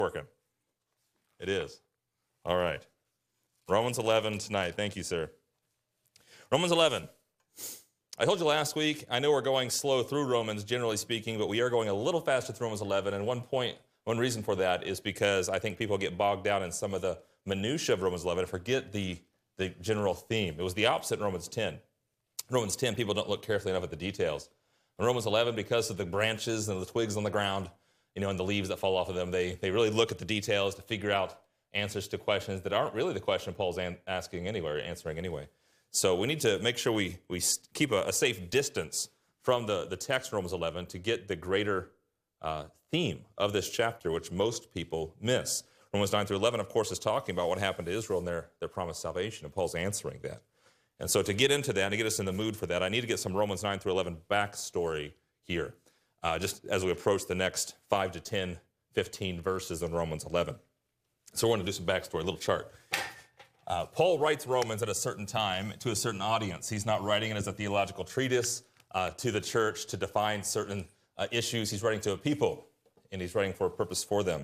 Working. It is. All right. Romans 11 tonight. Thank you, sir. Romans 11. I told you last week, I know we're going slow through Romans, generally speaking, but we are going a little faster through Romans 11. And one reason for that is because I think people get bogged down in some of the minutiae of Romans 11 and forget the general theme. It was the opposite in Romans 10. In Romans 10, people don't look carefully enough at the details. In Romans 11, because of the branches and the twigs on the ground, and the leaves that fall off of them, they really look at the details to figure out answers to questions that aren't really the question Paul's asking anyway, or answering anyway. So we need to make sure we keep a safe distance from the text in Romans 11 to get the greater theme of this chapter, which most people miss. Romans 9 through 11, of course, is talking about what happened to Israel and their promised salvation, and Paul's answering that. And so to get into that, and to get us in the mood for that, I need to get some Romans 9 through 11 backstory here, just as we approach the next 5 to 10, 15 verses in Romans 11. So we're going to do some backstory, a little chart. Paul writes Romans at a certain time to a certain audience. He's not writing it as a theological treatise to the church to define certain issues. He's writing to a people, and he's writing for a purpose for them.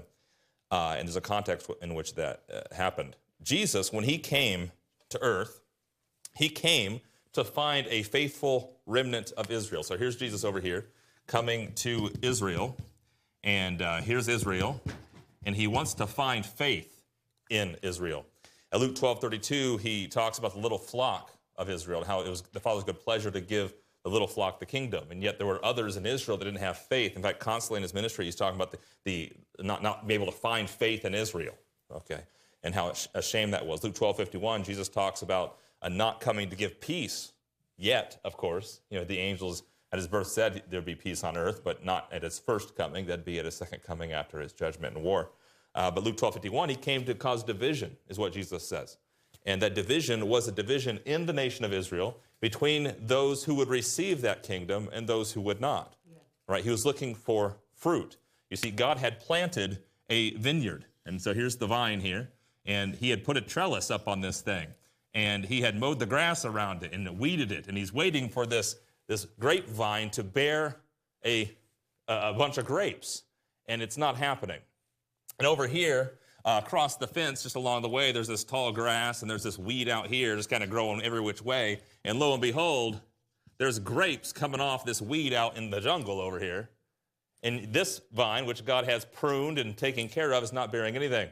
And there's a context in which that happened. Jesus, when he came to earth, he came to find a faithful remnant of Israel. So here's Jesus over here coming to Israel, and here's Israel, and he wants to find faith in Israel. At Luke 12:32, he talks about the little flock of Israel, and how it was the Father's good pleasure to give the little flock the kingdom. And yet there were others in Israel that didn't have faith. In fact, constantly in his ministry, he's talking about the not being able to find faith in Israel, okay, and how a shame that was. Luke 12:51, Jesus talks about not coming to give peace yet, of course. The angels at his birth said there'd be peace on earth, but not at his first coming. That'd be at his second coming after his judgment and war. But Luke 12:51, he came to cause division, is what Jesus says. And that division was a division in the nation of Israel between those who would receive that kingdom and those who would not. Yeah. Right? He was looking for fruit. You see, God had planted a vineyard. And so here's the vine here. And he had put a trellis up on this thing. And he had mowed the grass around it and weeded it. And he's waiting for this grapevine to bear a bunch of grapes. And it's not happening. And over here, across the fence, just along the way, there's this tall grass, and there's this weed out here just kind of growing every which way. And lo and behold, there's grapes coming off this weed out in the jungle over here. And this vine, which God has pruned and taken care of, is not bearing anything.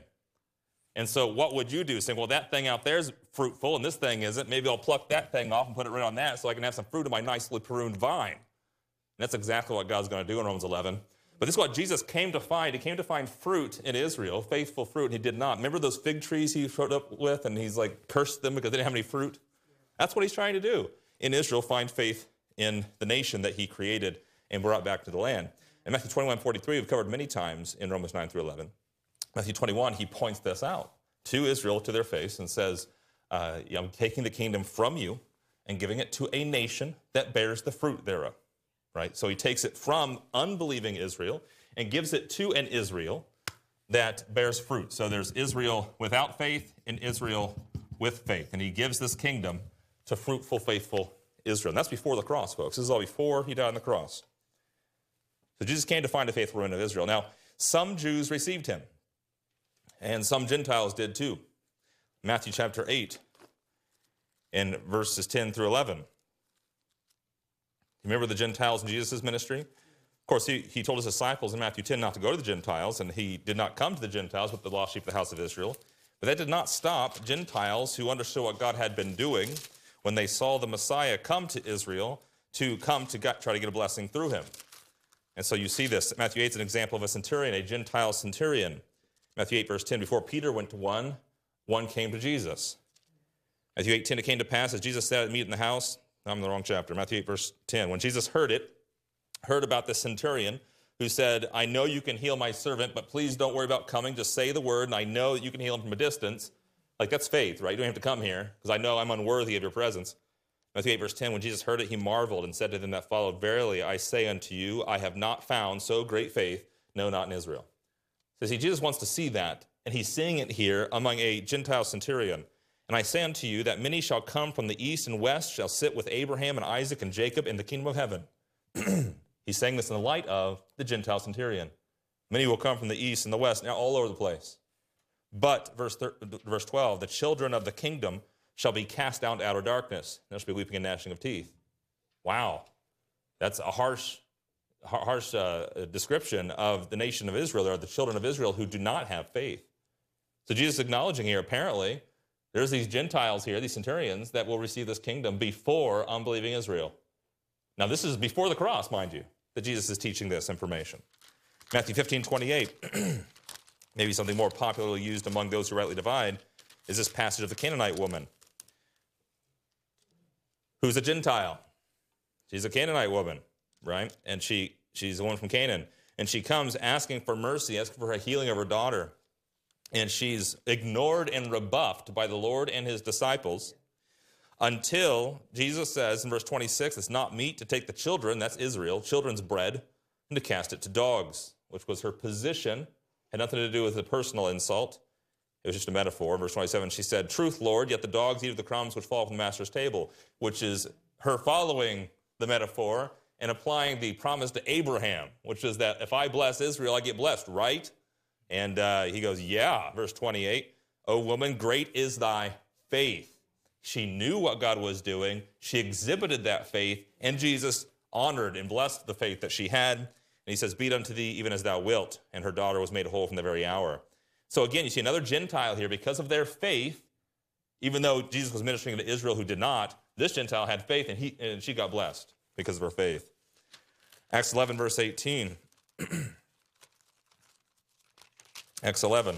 And so what would you do? Saying, well, that thing out there is fruitful, and this thing isn't. Maybe I'll pluck that thing off and put it right on that so I can have some fruit in my nicely pruned vine. And that's exactly what God's going to do in Romans 11. But this is what Jesus came to find. He came to find fruit in Israel, faithful fruit, and he did not. Remember those fig trees he showed up with, and he's like cursed them because they didn't have any fruit? That's what he's trying to do in Israel, find faith in the nation that he created and brought back to the land. In Matthew 21:43, we've covered many times in Romans 9 through 11. Matthew 21, he points this out to Israel, to their face, and says, I'm taking the kingdom from you and giving it to a nation that bears the fruit thereof. Right? So he takes it from unbelieving Israel and gives it to an Israel that bears fruit. So there's Israel without faith and Israel with faith. And he gives this kingdom to fruitful, faithful Israel. And that's before the cross, folks. This is all before he died on the cross. So Jesus came to find a faithful remnant of Israel. Now, some Jews received him, and some Gentiles did too. Matthew chapter 8 and verses 10 through 11. Remember the Gentiles in Jesus' ministry? Of course, he told his disciples in Matthew 10 not to go to the Gentiles, and he did not come to the Gentiles but the lost sheep of the house of Israel. But that did not stop Gentiles who understood what God had been doing when they saw the Messiah come to Israel to come to try to get a blessing through him. And so you see this. Matthew 8 is an example of a centurion, a Gentile centurion. Matthew 8, verse 10, before Peter went to one came to Jesus. Matthew 8:10, it came to pass as Jesus sat at meat in the house. I'm in the wrong chapter. Matthew 8, verse 10. When Jesus heard about the centurion who said, I know you can heal my servant, but please don't worry about coming. Just say the word, and I know that you can heal him from a distance. Like, that's faith, right? You don't have to come here because I know I'm unworthy of your presence. Matthew 8, verse 10, when Jesus heard it, he marveled and said to them that followed, Verily, I say unto you, I have not found so great faith, no, not in Israel. So see, Jesus wants to see that, and he's seeing it here among a Gentile centurion. And I say unto you that many shall come from the east and west, shall sit with Abraham and Isaac and Jacob in the kingdom of heaven. He's saying this in the light of the Gentile centurion. Many will come from the east and the west, now all over the place. But, verse 12, the children of the kingdom shall be cast down to outer darkness. There shall be weeping and gnashing of teeth. Wow. That's a harsh description of the nation of Israel. There are the children of Israel who do not have faith. So Jesus is acknowledging here, apparently, there's these Gentiles here, these centurions, that will receive this kingdom before unbelieving Israel. Now, this is before the cross, mind you, that Jesus is teaching this information. Matthew 15:28, maybe something more popularly used among those who rightly divide, is this passage of the Canaanite woman, who's a Gentile. She's a Canaanite woman, right? And she's a woman from Canaan. And she comes asking for mercy, asking for a healing of her daughter. And she's ignored and rebuffed by the Lord and his disciples until Jesus says in verse 26, it's not meet to take the children, that's Israel, children's bread, and to cast it to dogs, which was her position, had nothing to do with a personal insult. It was just a metaphor. Verse 27, she said, truth, Lord, yet the dogs eat of the crumbs which fall from the master's table, which is her following the metaphor and applying the promise to Abraham, which is that if I bless Israel, I get blessed, right? And he goes, yeah. Verse 28, O woman, great is thy faith. She knew what God was doing. She exhibited that faith, and Jesus honored and blessed the faith that she had. And he says, be it unto thee even as thou wilt. And her daughter was made whole from the very hour. So again, you see another Gentile here. Because of their faith, even though Jesus was ministering to Israel who did not, this Gentile had faith, and she got blessed because of her faith. Acts 11, verse 18. Acts 11.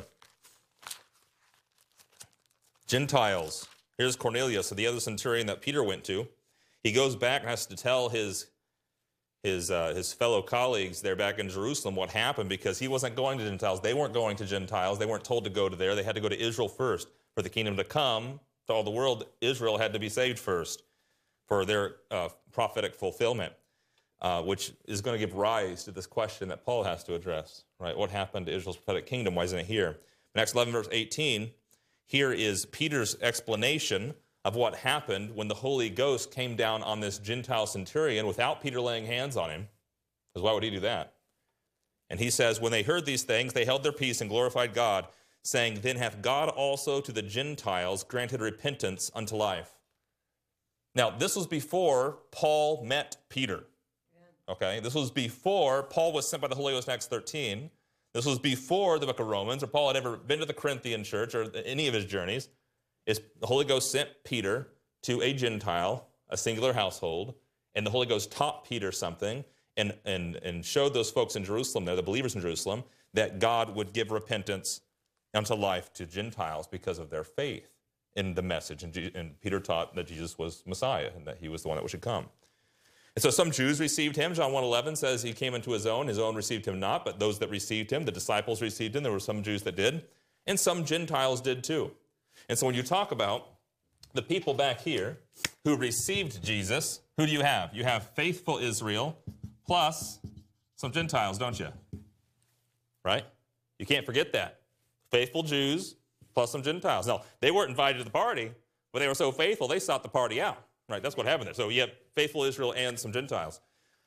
Gentiles. Here's Cornelius, so the other centurion that Peter went to. He goes back and has to tell his fellow colleagues there back in Jerusalem what happened, because he wasn't going to Gentiles. They weren't going to Gentiles. They weren't told to go to there. They had to go to Israel first. For the kingdom to come to all the world, Israel had to be saved first for their prophetic fulfillment, which is going to give rise to this question that Paul has to address, right? What happened to Israel's prophetic kingdom? Why isn't it here? In Acts 11, verse 18, here is Peter's explanation of what happened when the Holy Ghost came down on this Gentile centurion without Peter laying hands on him. Because why would he do that? And he says, when they heard these things, they held their peace and glorified God, saying, then hath God also to the Gentiles granted repentance unto life. Now, this was before Paul met Peter. Okay, this was before Paul was sent by the Holy Ghost in Acts 13. This was before the book of Romans, or Paul had ever been to the Corinthian church or any of his journeys. The Holy Ghost sent Peter to a Gentile, a singular household, and the Holy Ghost taught Peter something and showed those folks in Jerusalem, the believers in Jerusalem, that God would give repentance unto life to Gentiles because of their faith in the message. And Peter taught that Jesus was Messiah and that he was the one that should come. And so some Jews received him. John 1:11 says he came into his own received him not, but those that received him, the disciples received him. There were some Jews that did, and some Gentiles did too. And so when you talk about the people back here who received Jesus, who do you have? You have faithful Israel plus some Gentiles, don't you? Right? You can't forget that. Faithful Jews plus some Gentiles. Now, they weren't invited to the party, but they were so faithful, they sought the party out. Right, that's what happened there. So you have faithful Israel and some Gentiles.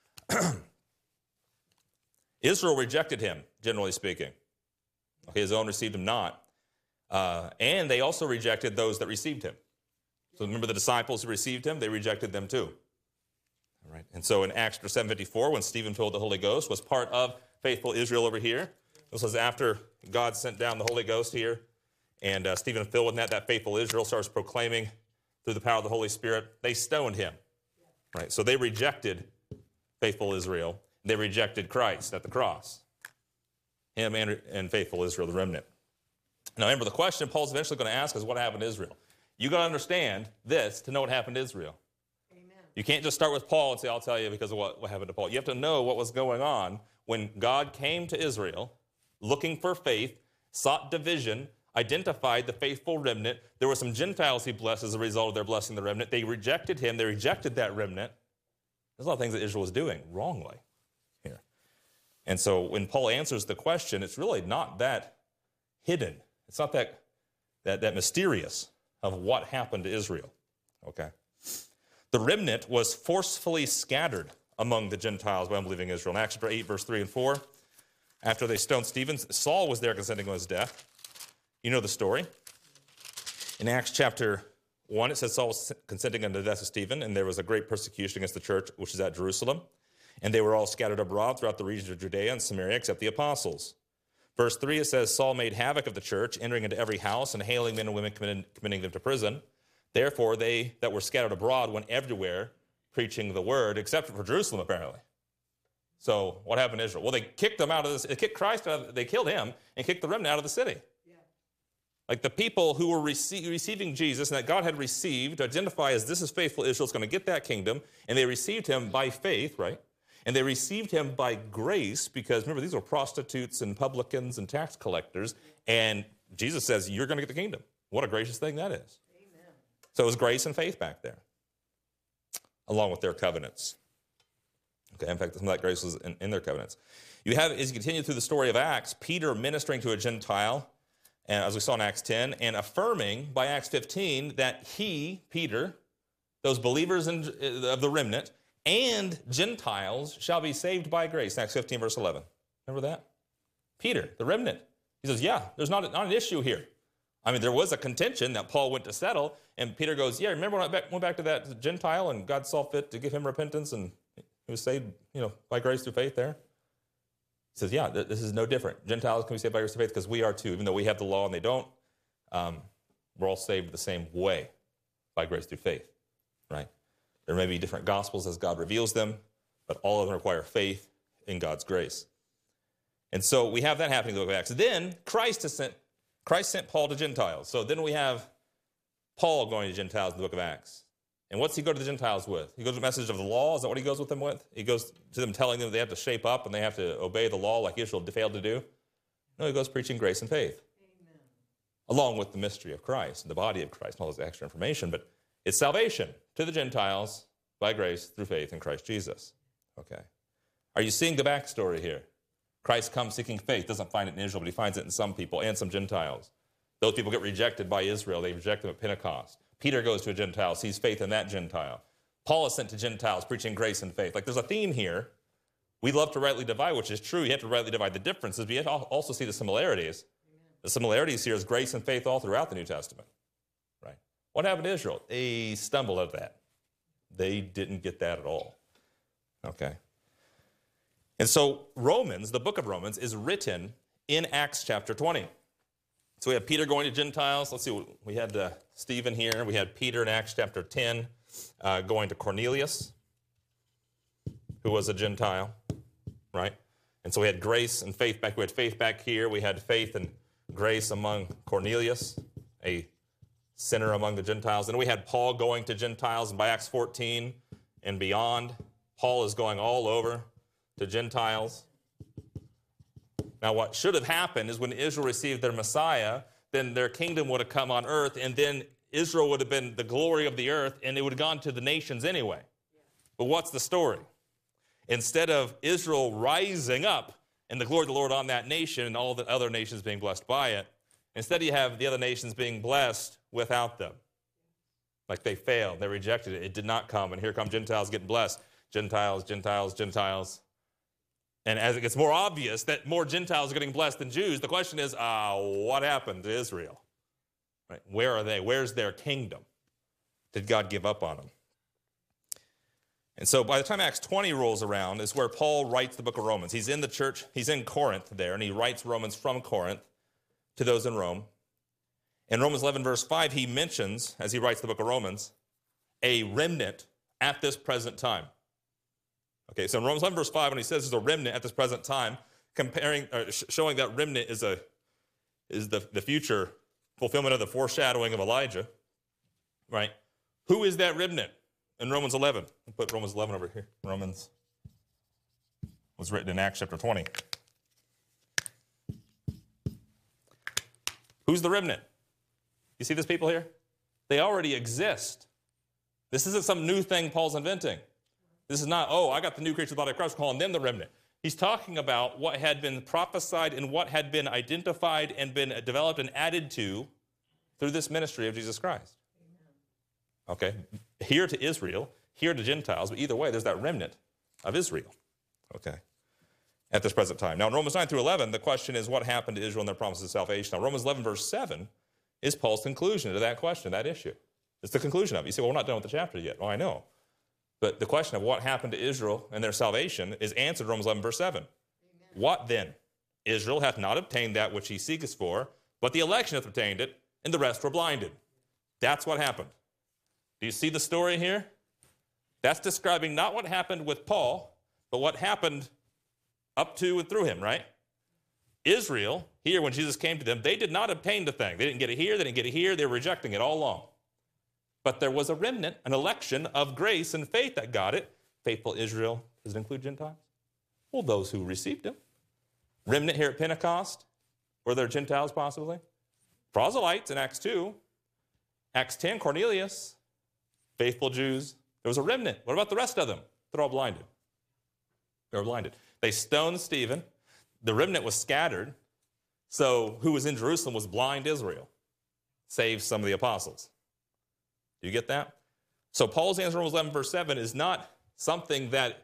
Israel rejected him, generally speaking. Okay, his own received him not. And they also rejected those that received him. So remember the disciples who received him, they rejected them too. All right. And so in Acts 7:54, when Stephen filled the Holy Ghost, was part of faithful Israel over here. This was after God sent down the Holy Ghost here. And Stephen filled with that faithful Israel starts proclaiming through the power of the Holy Spirit. They stoned him. Right. So they rejected faithful Israel. They rejected Christ at the cross. Him and faithful Israel, the remnant. Now remember, the question Paul's eventually going to ask is what happened to Israel? You got to understand this to know what happened to Israel. Amen. You can't just start with Paul and say, I'll tell you because of what happened to Paul. You have to know what was going on when God came to Israel looking for faith, sought division, identified the faithful remnant. There were some Gentiles he blessed as a result of their blessing the remnant. They rejected him. They rejected that remnant. There's a lot of things that Israel was doing wrongly here. And so when Paul answers the question, it's really not that hidden. It's not that mysterious of what happened to Israel. Okay. The remnant was forcefully scattered among the Gentiles by unbelieving Israel. In Acts 8, verse 3 and 4, after they stoned Stephen. Saul was there consenting to his death. You know the story. In Acts chapter 1, it says Saul was consenting unto the death of Stephen, and there was a great persecution against the church, which is at Jerusalem. And they were all scattered abroad throughout the region of Judea and Samaria, except the apostles. Verse 3, it says, Saul made havoc of the church, entering into every house and hailing men and women, committing them to prison. Therefore, they that were scattered abroad went everywhere, preaching the word, except for Jerusalem, apparently. So what happened to Israel? Well, they kicked them out of this. They kicked Christ out. They killed him and kicked the remnant out of the city. Yeah. Like the people who were receiving Jesus and that God had received to identify as this is faithful Israel is going to get that kingdom, and they received him by faith, right? And they received him by grace because, remember, these were prostitutes and publicans and tax collectors, and Jesus says, you're going to get the kingdom. What a gracious thing that is. Amen. So it was grace and faith back there, along with their covenants. Okay, in fact, some of that grace was in their covenants. You have, as you continue through the story of Acts, Peter ministering to a Gentile, and as we saw in Acts 10, and affirming by Acts 15 that he, Peter, those believers of the remnant, and Gentiles shall be saved by grace. Acts 15, verse 11. Remember that? Peter, the remnant. He says, yeah, there's not an issue here. I mean, there was a contention that Paul went to settle, and Peter goes, yeah, remember when I went back to that Gentile, and God saw fit to give him repentance, and he was saved, by grace through faith there? He says, yeah, this is no different. Gentiles can be saved by grace through faith because we are too. Even though we have the law and they don't, we're all saved the same way by grace through faith, right? There may be different gospels as God reveals them, but all of them require faith in God's grace. And so we have that happening in the book of Acts. Then Christ sent Paul to Gentiles. So then we have Paul going to Gentiles in the book of Acts. And what's he go to the Gentiles with? He goes with the message of the law. Is that what he goes with them with? He goes to them telling them they have to shape up and they have to obey the law like Israel failed to do? No, he goes preaching grace and faith. Amen. Along with the mystery of Christ and the body of Christ and all this extra information. But it's salvation to the Gentiles by grace through faith in Christ Jesus. Okay. Are you seeing the backstory here? Christ comes seeking faith, doesn't find it in Israel, but he finds it in some people and some Gentiles. Those people get rejected by Israel. They reject them at Pentecost. Peter goes to a Gentile, sees faith in that Gentile. Paul is sent to Gentiles, preaching grace and faith. Like there's a theme here. We love to rightly divide, which is true. You have to rightly divide the differences, but you have to also see the similarities. Amen. The similarities here is grace and faith all throughout the New Testament. Right? What happened to Israel? They stumbled at that. They didn't get that at all. Okay. And so Romans, the book of Romans, is written in Acts chapter 20. So we have Peter going to Gentiles. Let's see, we had Stephen here. We had Peter in Acts chapter 10 going to Cornelius, who was a Gentile, right? And so we had grace and faith back. We had faith back here. We had faith and grace among Cornelius, a sinner among the Gentiles. And we had Paul going to Gentiles. And by Acts 14 and beyond, Paul is going all over to Gentiles. Now, what should have happened is when Israel received their Messiah, then their kingdom would have come on earth, and then Israel would have been the glory of the earth, and it would have gone to the nations anyway. But what's the story? Instead of Israel rising up and the glory of the Lord on that nation and all the other nations being blessed by it, instead you have the other nations being blessed without them. Like they failed, they rejected it, it did not come, and here come Gentiles getting blessed. Gentiles, Gentiles, Gentiles. And as it gets more obvious that more Gentiles are getting blessed than Jews, the question is, what happened to Israel? Right? Where are they? Where's their kingdom? Did God give up on them? And so by the time Acts 20 rolls around is where Paul writes the book of Romans. He's in the church, he's in Corinth there, and he writes Romans from Corinth to those in Rome. In Romans 11, verse 5, he mentions, as he writes the book of Romans, a remnant at this present time. Okay, so in Romans 11, verse 5, when he says there's a remnant at this present time, showing that remnant is the future fulfillment of the foreshadowing of Elijah, right? Who is that remnant in Romans 11? I'll put Romans 11 over here. Romans was written in Acts chapter 20. Who's the remnant? You see these people here? They already exist. This isn't some new thing Paul's inventing. This is not, I got the new creature body of Christ, calling them the remnant. He's talking about what had been prophesied and what had been identified and been developed and added to through this ministry of Jesus Christ. Amen. Okay, here to Israel, here to Gentiles, but either way, there's that remnant of Israel. Okay. at this present time. Now, in Romans 9 through 11, the question is what happened to Israel and their promises of salvation. Now, Romans 11, verse 7 is Paul's conclusion to that question, that issue. It's the conclusion of it. You say, well, we're not done with the chapter yet. Oh, I know. But the question of what happened to Israel and their salvation is answered in Romans 11, verse 7. Amen. What then? Israel hath not obtained that which he seeketh for, but the election hath obtained it, and the rest were blinded. That's what happened. Do you see the story here? That's describing not what happened with Paul, but what happened up to and through him, right? Israel, here when Jesus came to them, they did not obtain the thing. They didn't get it here, they didn't get it here, they were rejecting it all along. But there was a remnant, an election of grace and faith that got it. Faithful Israel, does it include Gentiles? Well, those who received him. Remnant here at Pentecost, were there Gentiles possibly? Proselytes in Acts 2. Acts 10, Cornelius, faithful Jews. There was a remnant. What about the rest of them? They're all blinded. They were blinded. They stoned Stephen. The remnant was scattered. So who was in Jerusalem was blind Israel, save some of the apostles. Do you get that? So Paul's answer in Romans 11, verse 7 is not something that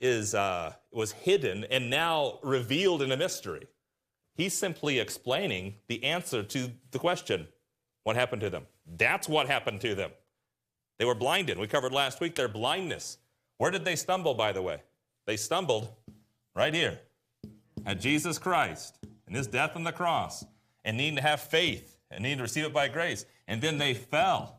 was hidden and now revealed in a mystery. He's simply explaining the answer to the question, what happened to them? That's what happened to them. They were blinded. We covered last week their blindness. Where did they stumble, by the way? They stumbled right here at Jesus Christ and his death on the cross and needing to have faith and needing to receive it by grace. And then they fell.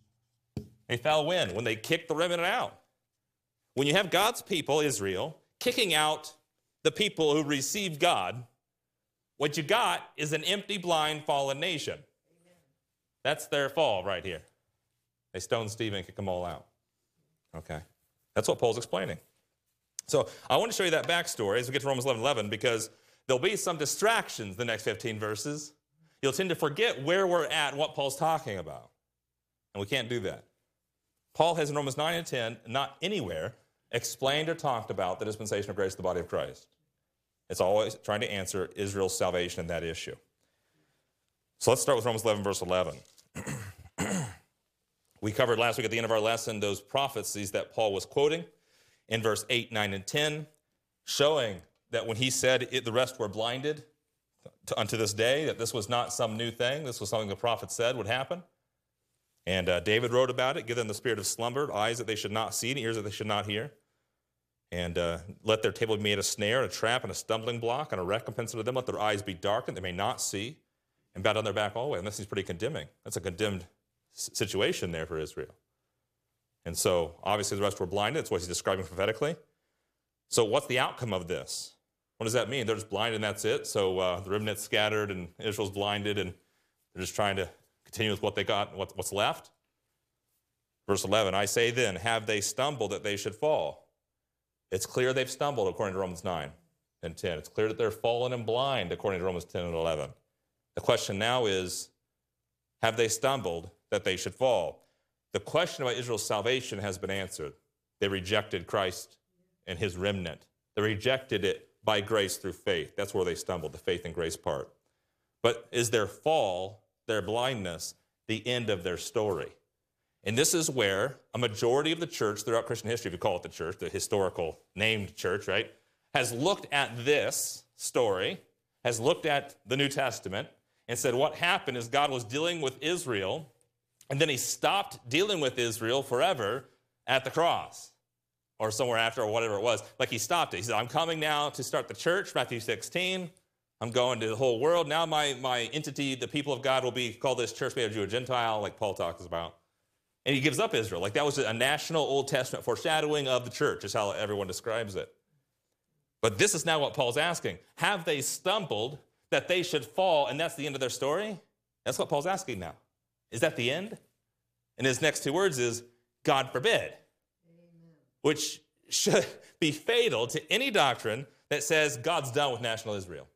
They fell when? When they kicked the remnant out. When you have God's people, Israel, kicking out the people who received God, what you got is an empty, blind, fallen nation. Amen. That's their fall right here. They stoned Stephen and kicked them all out. Okay. That's what Paul's explaining. So I want to show you that backstory as we get to Romans 11:11 because there'll be some distractions the next 15 verses. You'll tend to forget where we're at and what Paul's talking about. And we can't do that. Paul has in Romans 9 and 10 not anywhere explained or talked about the dispensation of grace to the body of Christ. It's always trying to answer Israel's salvation in that issue. So let's start with Romans 11, verse 11. We covered last week at the end of our lesson those prophecies that Paul was quoting in verse 8, 9, and 10, showing that when he said the rest were blinded unto this day, that this was not some new thing. This was something the prophet said would happen. And David wrote about it, give them the spirit of slumber, eyes that they should not see, and ears that they should not hear. And let their table be made a snare, a trap, and a stumbling block, and a recompense unto them. Let their eyes be darkened, they may not see, and bow down their back always. And this is pretty condemning. That's a condemned situation there for Israel. And so, obviously, the rest were blinded. That's what he's describing prophetically. So what's the outcome of this? What does that mean? They're just blinded and that's it? So the remnant's scattered and Israel's blinded and they're just trying to continue with what they got, what's left? Verse 11, I say then, have they stumbled that they should fall? It's clear they've stumbled according to Romans 9 and 10. It's clear that they're fallen and blind according to Romans 10 and 11. The question now is, have they stumbled that they should fall? The question about Israel's salvation has been answered. They rejected Christ and his remnant. They rejected it by grace through faith. That's where they stumbled, the faith and grace part. But is their fall, their blindness, the end of their story? And this is where a majority of the church throughout Christian history, if you call it the church, the historical named church, right, has looked at this story, has looked at the New Testament, and said what happened is God was dealing with Israel, and then he stopped dealing with Israel forever at the cross or somewhere after or whatever it was. Like he stopped it. He said, I'm coming now to start the church, Matthew 16. I'm going to the whole world. Now my entity, the people of God, will be called this church made of Jew and Gentile, like Paul talks about. And he gives up Israel. Like that was a national Old Testament foreshadowing of the church, is how everyone describes it. But this is now what Paul's asking. Have they stumbled that they should fall, and that's the end of their story? That's what Paul's asking now. Is that the end? And his next two words is, God forbid. Amen. Which should be fatal to any doctrine that says God's done with national Israel.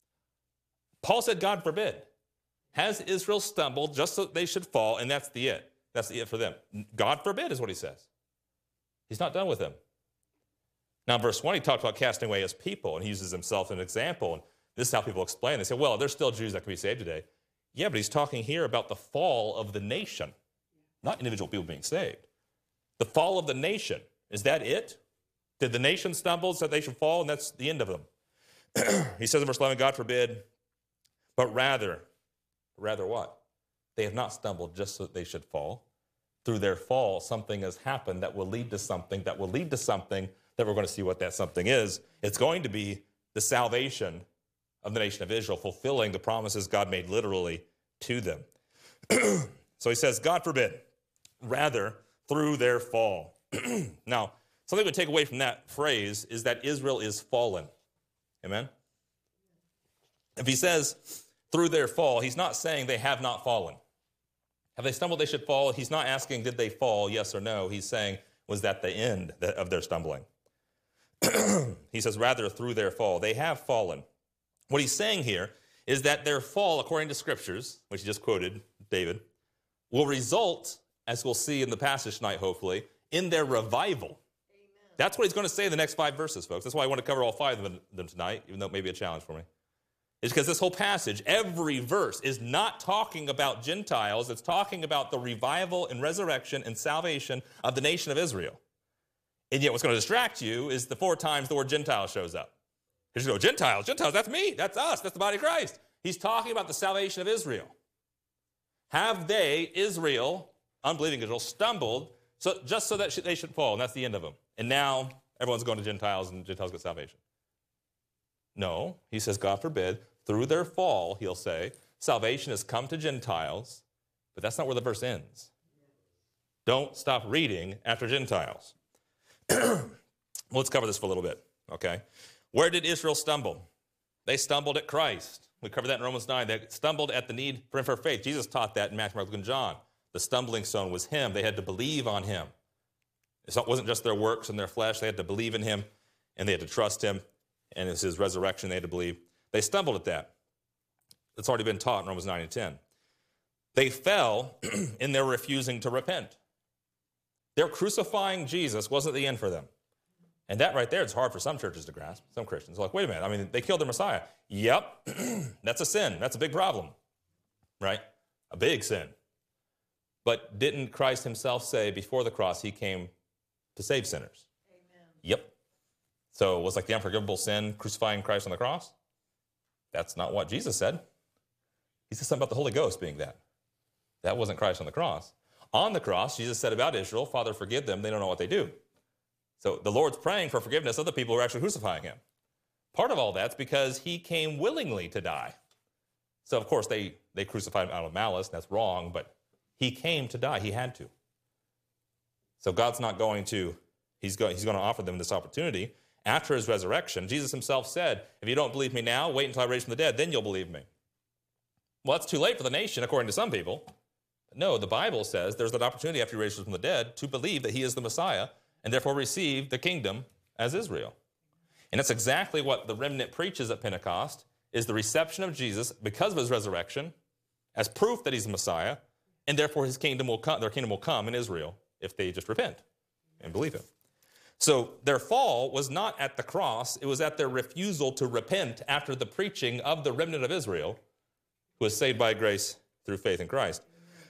Paul said, God forbid. Has Israel stumbled just so they should fall, and that's the it. That's the it for them. God forbid is what he says. He's not done with them. Now, in verse 1, he talked about casting away his people, and he uses himself as an example. And this is how people explain it. They say, well, there's still Jews that can be saved today. Yeah, but he's talking here about the fall of the nation, not individual people being saved. The fall of the nation. Is that it? Did the nation stumble so they should fall, and that's the end of them? He says in verse 11, God forbid, but rather what? They have not stumbled just so that they should fall. Through their fall, something has happened that will lead to something, that will lead to something that we're going to see what that something is. It's going to be the salvation of the nation of Israel, fulfilling the promises God made literally to them. So he says, God forbid, rather through their fall. Now, something we take away from that phrase is that Israel is fallen. Amen? If he says through their fall, he's not saying they have not fallen. Have they stumbled, they should fall? He's not asking, did they fall, yes or no. He's saying, was that the end of their stumbling? He says, rather through their fall. They have fallen. What he's saying here is that their fall, according to scriptures, which he just quoted, David, will result, as we'll see in the passage tonight, hopefully, in their revival. Amen. That's what he's going to say in the next 5 verses, folks. That's why I want to cover all 5 of them tonight, even though it may be a challenge for me. It's because this whole passage, every verse, is not talking about Gentiles. It's talking about the revival and resurrection and salvation of the nation of Israel. And yet what's going to distract you is the 4 times the word Gentile shows up. Because you go, Gentiles, that's me, that's us, that's the body of Christ. He's talking about the salvation of Israel. Have they, Israel, unbelieving Israel, stumbled just so that they should fall, and that's the end of them. And now everyone's going to Gentiles, and Gentiles get salvation. No, he says, God forbid, through their fall, he'll say, salvation has come to Gentiles, but that's not where the verse ends. Don't stop reading after Gentiles. Let's cover this for a little bit, okay? Where did Israel stumble? They stumbled at Christ. We covered that in Romans 9. They stumbled at the need for faith. Jesus taught that in Matthew, Mark, Luke, and John. The stumbling stone was him. They had to believe on him. It wasn't just their works and their flesh. They had to believe in him, and they had to trust him, and it's his resurrection they had to believe. They stumbled at that. It's already been taught in Romans 9 and 10. They fell in their refusing to repent. Their crucifying Jesus wasn't the end for them. And that right there, it's hard for some churches to grasp. Some Christians are like, wait a minute, I mean, they killed their Messiah. Yep, that's a sin. That's a big problem, right? A big sin. But didn't Christ himself say before the cross he came to save sinners? Amen. Yep. So it was like the unforgivable sin, crucifying Christ on the cross? That's not what Jesus said. He said something about the Holy Ghost being that. That wasn't Christ on the cross. On the cross, Jesus said about Israel, Father, forgive them, they don't know what they do. So the Lord's praying for forgiveness of the people who are actually crucifying him. Part of all that's because he came willingly to die. So, of course, they crucified him out of malice. That's wrong, but he came to die. He had to. So God's not going to, he's going to offer them this opportunity. After his resurrection, Jesus himself said, if you don't believe me now, wait until I raise from the dead, then you'll believe me. Well, that's too late for the nation, according to some people. But no, the Bible says there's an opportunity after he raises from the dead to believe that he is the Messiah and therefore receive the kingdom as Israel. And that's exactly what the remnant preaches at Pentecost, is the reception of Jesus because of his resurrection as proof that he's the Messiah, and therefore his kingdom will come, their kingdom will come in Israel if they just repent and believe him. So their fall was not at the cross, it was at their refusal to repent after the preaching of the remnant of Israel, who was saved by grace through faith in Christ.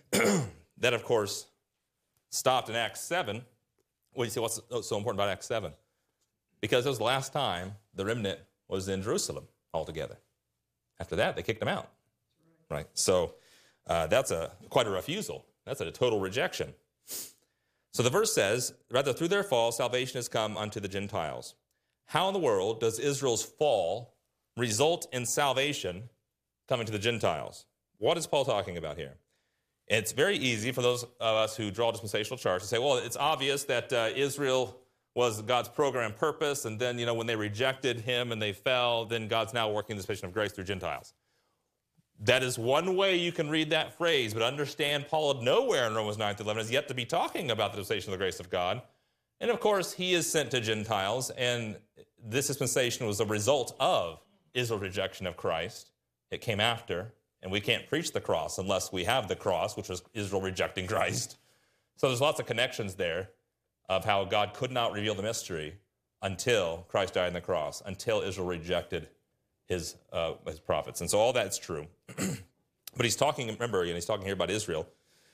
That, of course, stopped in Acts 7. Well, you see what's so important about Acts 7? Because it was the last time the remnant was in Jerusalem altogether. After that, they kicked them out. Right? So that's quite a refusal. That's a total rejection. So the verse says, rather through their fall, salvation has come unto the Gentiles. How in the world does Israel's fall result in salvation coming to the Gentiles? What is Paul talking about here? It's very easy for those of us who draw dispensational charts to say, well, it's obvious that Israel was God's program and purpose, and then, when they rejected him and they fell, then God's now working the dispensation of grace through Gentiles. That is one way you can read that phrase, but understand Paul nowhere in Romans 9 to 11 is yet to be talking about the dispensation of the grace of God. And of course, he is sent to Gentiles, and this dispensation was a result of Israel's rejection of Christ. It came after, and we can't preach the cross unless we have the cross, which was Israel rejecting Christ. So there's lots of connections there of how God could not reveal the mystery until Christ died on the cross, until Israel rejected his prophets. And so all that's true. But he's talking, remember, he's talking here about Israel.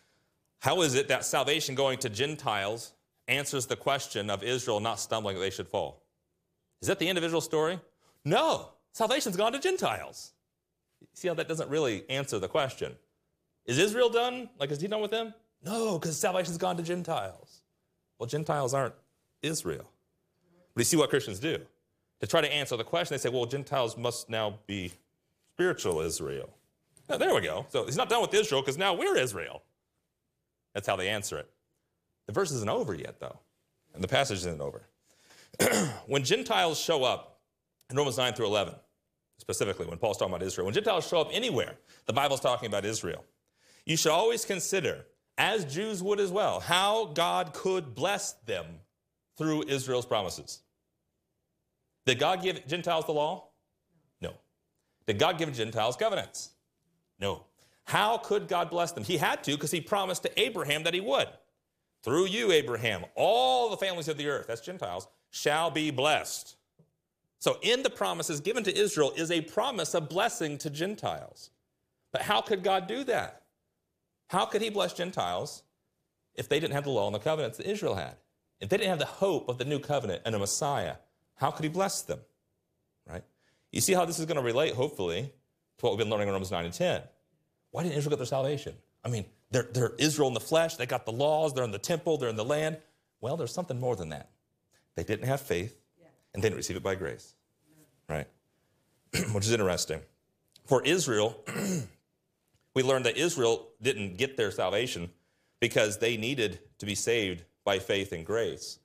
How is it that salvation going to Gentiles answers the question of Israel not stumbling that they should fall? Is that the end of Israel's story? No. salvation's gone to Gentiles. See how that doesn't really answer the question. Is Israel done? Like, is he done with them? No, because salvation's gone to Gentiles. Well, Gentiles aren't Israel. But you see what Christians do? To try to answer the question, they say, well, Gentiles must now be spiritual Israel. Now, there we go. So he's not done with Israel because now we're Israel. That's how they answer it. The verse isn't over yet, though. And the passage isn't over. When Gentiles show up in Romans 9 through 11, specifically when Paul's talking about Israel, when Gentiles show up anywhere, the Bible's talking about Israel. You should always consider, as Jews would as well, how God could bless them through Israel's promises. Did God give Gentiles the law? No. Did God give Gentiles covenants? No. How could God bless them? He had to because he promised to Abraham that he would. Through you, Abraham, all the families of the earth, that's Gentiles, shall be blessed. So in the promises given to Israel is a promise of blessing to Gentiles. But how could God do that? How could he bless Gentiles if they didn't have the law and the covenants that Israel had? If they didn't have the hope of the new covenant and a Messiah, how could he bless them? Right? You see how this is going to relate, hopefully, to what we've been learning in Romans 9 and 10. Why didn't Israel get their salvation? I mean, they're Israel in the flesh. They got the laws. They're in the temple. They're in the land. Well, there's something more than that. They didn't have faith, and they didn't receive it by grace. Right? Which is interesting. For Israel, we learned that Israel didn't get their salvation because they needed to be saved by faith and grace.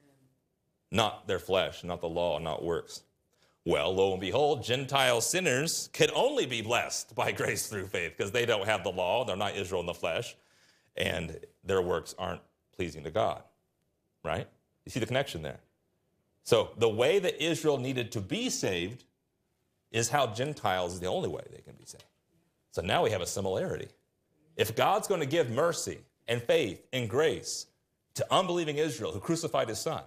Not their flesh, not the law, not works. Well, lo and behold, Gentile sinners can only be blessed by grace through faith because they don't have the law, they're not Israel in the flesh, and their works aren't pleasing to God, right? You see the connection there? So the way that Israel needed to be saved is how Gentiles is the only way they can be saved. So now we have a similarity. If God's going to give mercy and faith and grace to unbelieving Israel who crucified his son,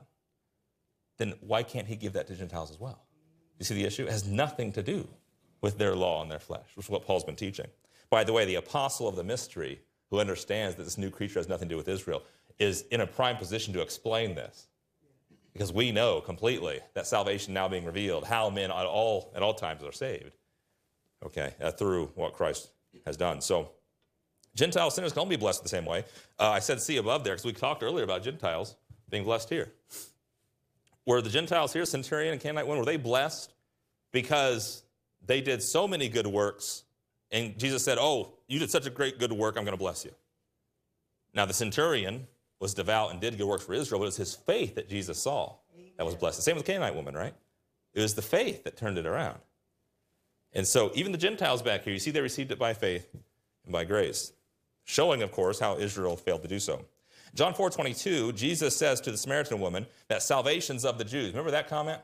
then why can't he give that to Gentiles as well? You see the issue? It has nothing to do with their law and their flesh, which is what Paul's been teaching. By the way, the apostle of the mystery, who understands that this new creature has nothing to do with Israel, is in a prime position to explain this. Because we know completely that salvation now being revealed, how men at all times are saved, okay, through what Christ has done. So Gentile sinners can only be blessed the same way. I said see above there because we talked earlier about Gentiles being blessed here. Were the Gentiles here, centurion and Canaanite women, were they blessed because they did so many good works and Jesus said, oh, you did such a great good work, I'm going to bless you. Now the centurion was devout and did good works for Israel, but it was his faith that Jesus saw that was blessed. The same with the Canaanite woman, right? It was the faith that turned it around. And so even the Gentiles back here, you see they received it by faith and by grace, showing, of course, how Israel failed to do so. John 4:22, Jesus says to the Samaritan woman that salvation's of the Jews. Remember that comment?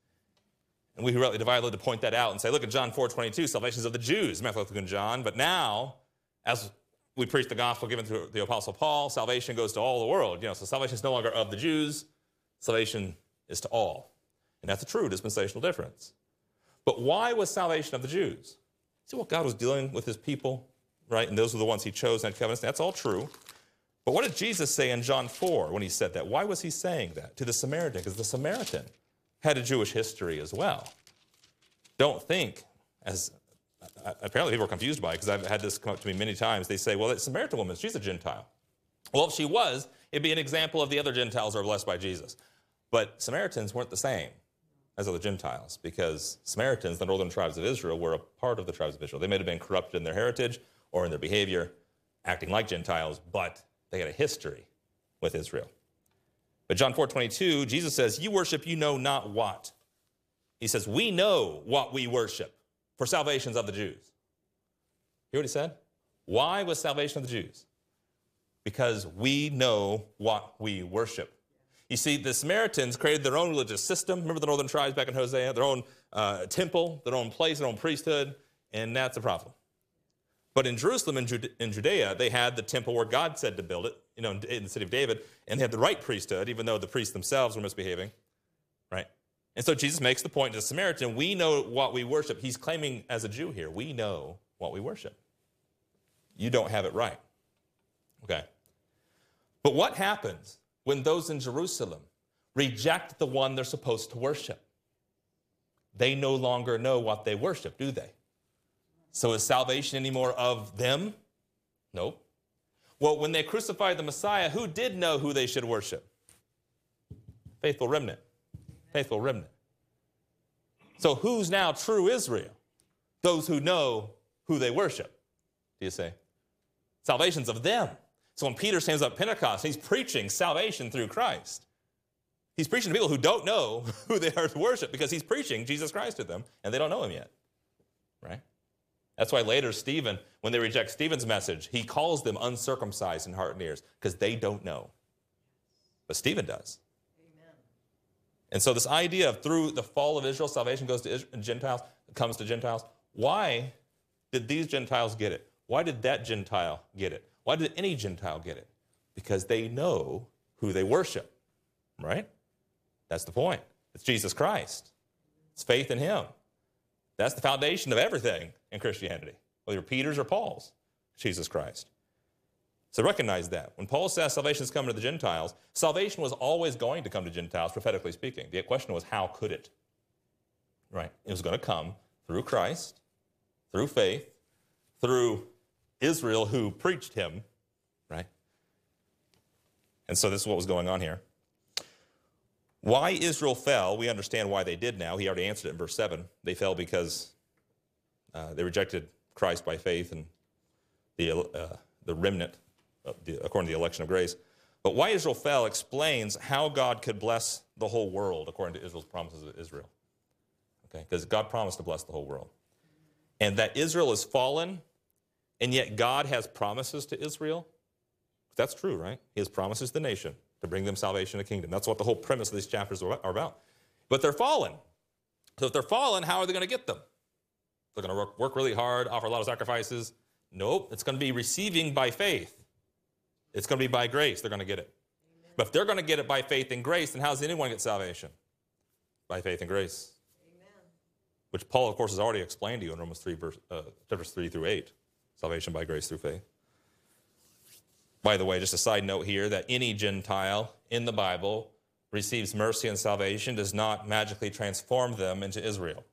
And we rightly divided to point that out and say, look at John 4:22, salvation's of the Jews, Matthew, Luke, and John. But now, as we preach the gospel given through the Apostle Paul, salvation goes to all the world. So salvation is no longer of the Jews. Salvation is to all. And that's a true dispensational difference. But why was salvation of the Jews? See what God was dealing with his people, right? And those were the ones he chose and had covenants. That's all true. But what did Jesus say in John 4 when he said that? Why was he saying that to the Samaritan? Because the Samaritan had a Jewish history as well. Don't think, as apparently people are confused by it, because I've had this come up to me many times. They say, well, that Samaritan woman, she's a Gentile. Well, if she was, it'd be an example of the other Gentiles who are blessed by Jesus. But Samaritans weren't the same as other Gentiles, because Samaritans, the northern tribes of Israel, were a part of the tribes of Israel. They may have been corrupted in their heritage or in their behavior, acting like Gentiles, but they had a history with Israel. But John 4:22, Jesus says, you worship you know not what. He says, we know what we worship, for salvation's of the Jews. Hear what he said? Why was salvation of the Jews? Because we know what we worship. You see, the Samaritans created their own religious system. Remember the northern tribes back in Hosea? Their own temple, their own place, their own priesthood, and that's a problem. But in Jerusalem and in Judea, they had the temple where God said to build it, in the city of David, and they had the right priesthood, even though the priests themselves were misbehaving, right? And so Jesus makes the point to the Samaritan, we know what we worship. He's claiming as a Jew here, we know what we worship. You don't have it right, okay? But what happens when those in Jerusalem reject the one they're supposed to worship? they no longer know what they worship, do they? So is salvation anymore of them? Nope. Well, when they crucified the Messiah, who did know who they should worship? Faithful remnant. Faithful remnant. So who's now true Israel? Those who know who they worship, do you say? Salvation's of them. So when Peter stands up at Pentecost, he's preaching salvation through Christ. He's preaching to people who don't know who they are to worship because he's preaching Jesus Christ to them, and they don't know him yet, right? That's why later Stephen, when they reject Stephen's message, he calls them uncircumcised in heart and ears because they don't know. But Stephen does. Amen. And so this idea of through the fall of Israel, salvation goes to Gentiles, comes to Gentiles. Why did these Gentiles get it? Why did that Gentile get it? Why did any Gentile get it? Because they know who they worship, right? That's the point. It's Jesus Christ. It's faith in him. That's the foundation of everything in Christianity, whether Peter's or Paul's, Jesus Christ. So recognize that. When Paul says salvation is coming to the Gentiles, salvation was always going to come to Gentiles, prophetically speaking. The question was, how could it? Right? It was going to come through Christ, through faith, through Israel who preached him, right? And so this is what was going on here. Why Israel fell, we understand why they did now. He already answered it in verse 7. They fell because they rejected Christ by faith and the remnant, according to the election of grace. But why Israel fell explains how God could bless the whole world according to Israel's promises to Israel. Okay, because God promised to bless the whole world. And that Israel is fallen, and yet God has promises to Israel. That's true, right? He has promises to the nation to bring them salvation and kingdom. That's what the whole premise of these chapters are about. But they're fallen. So if they're fallen, how are they going to get them? They're going to work really hard, offer a lot of sacrifices. Nope, it's going to be receiving by faith. It's going to be by grace they're going to get it. Amen. But if they're going to get it by faith and grace, then how does anyone get salvation? By faith and grace. Amen. Which Paul, of course, has already explained to you in Romans 3, chapters 3 through 8. Salvation by grace through faith. By the way, just a side note here, that any Gentile in the Bible receives mercy and salvation does not magically transform them into Israel.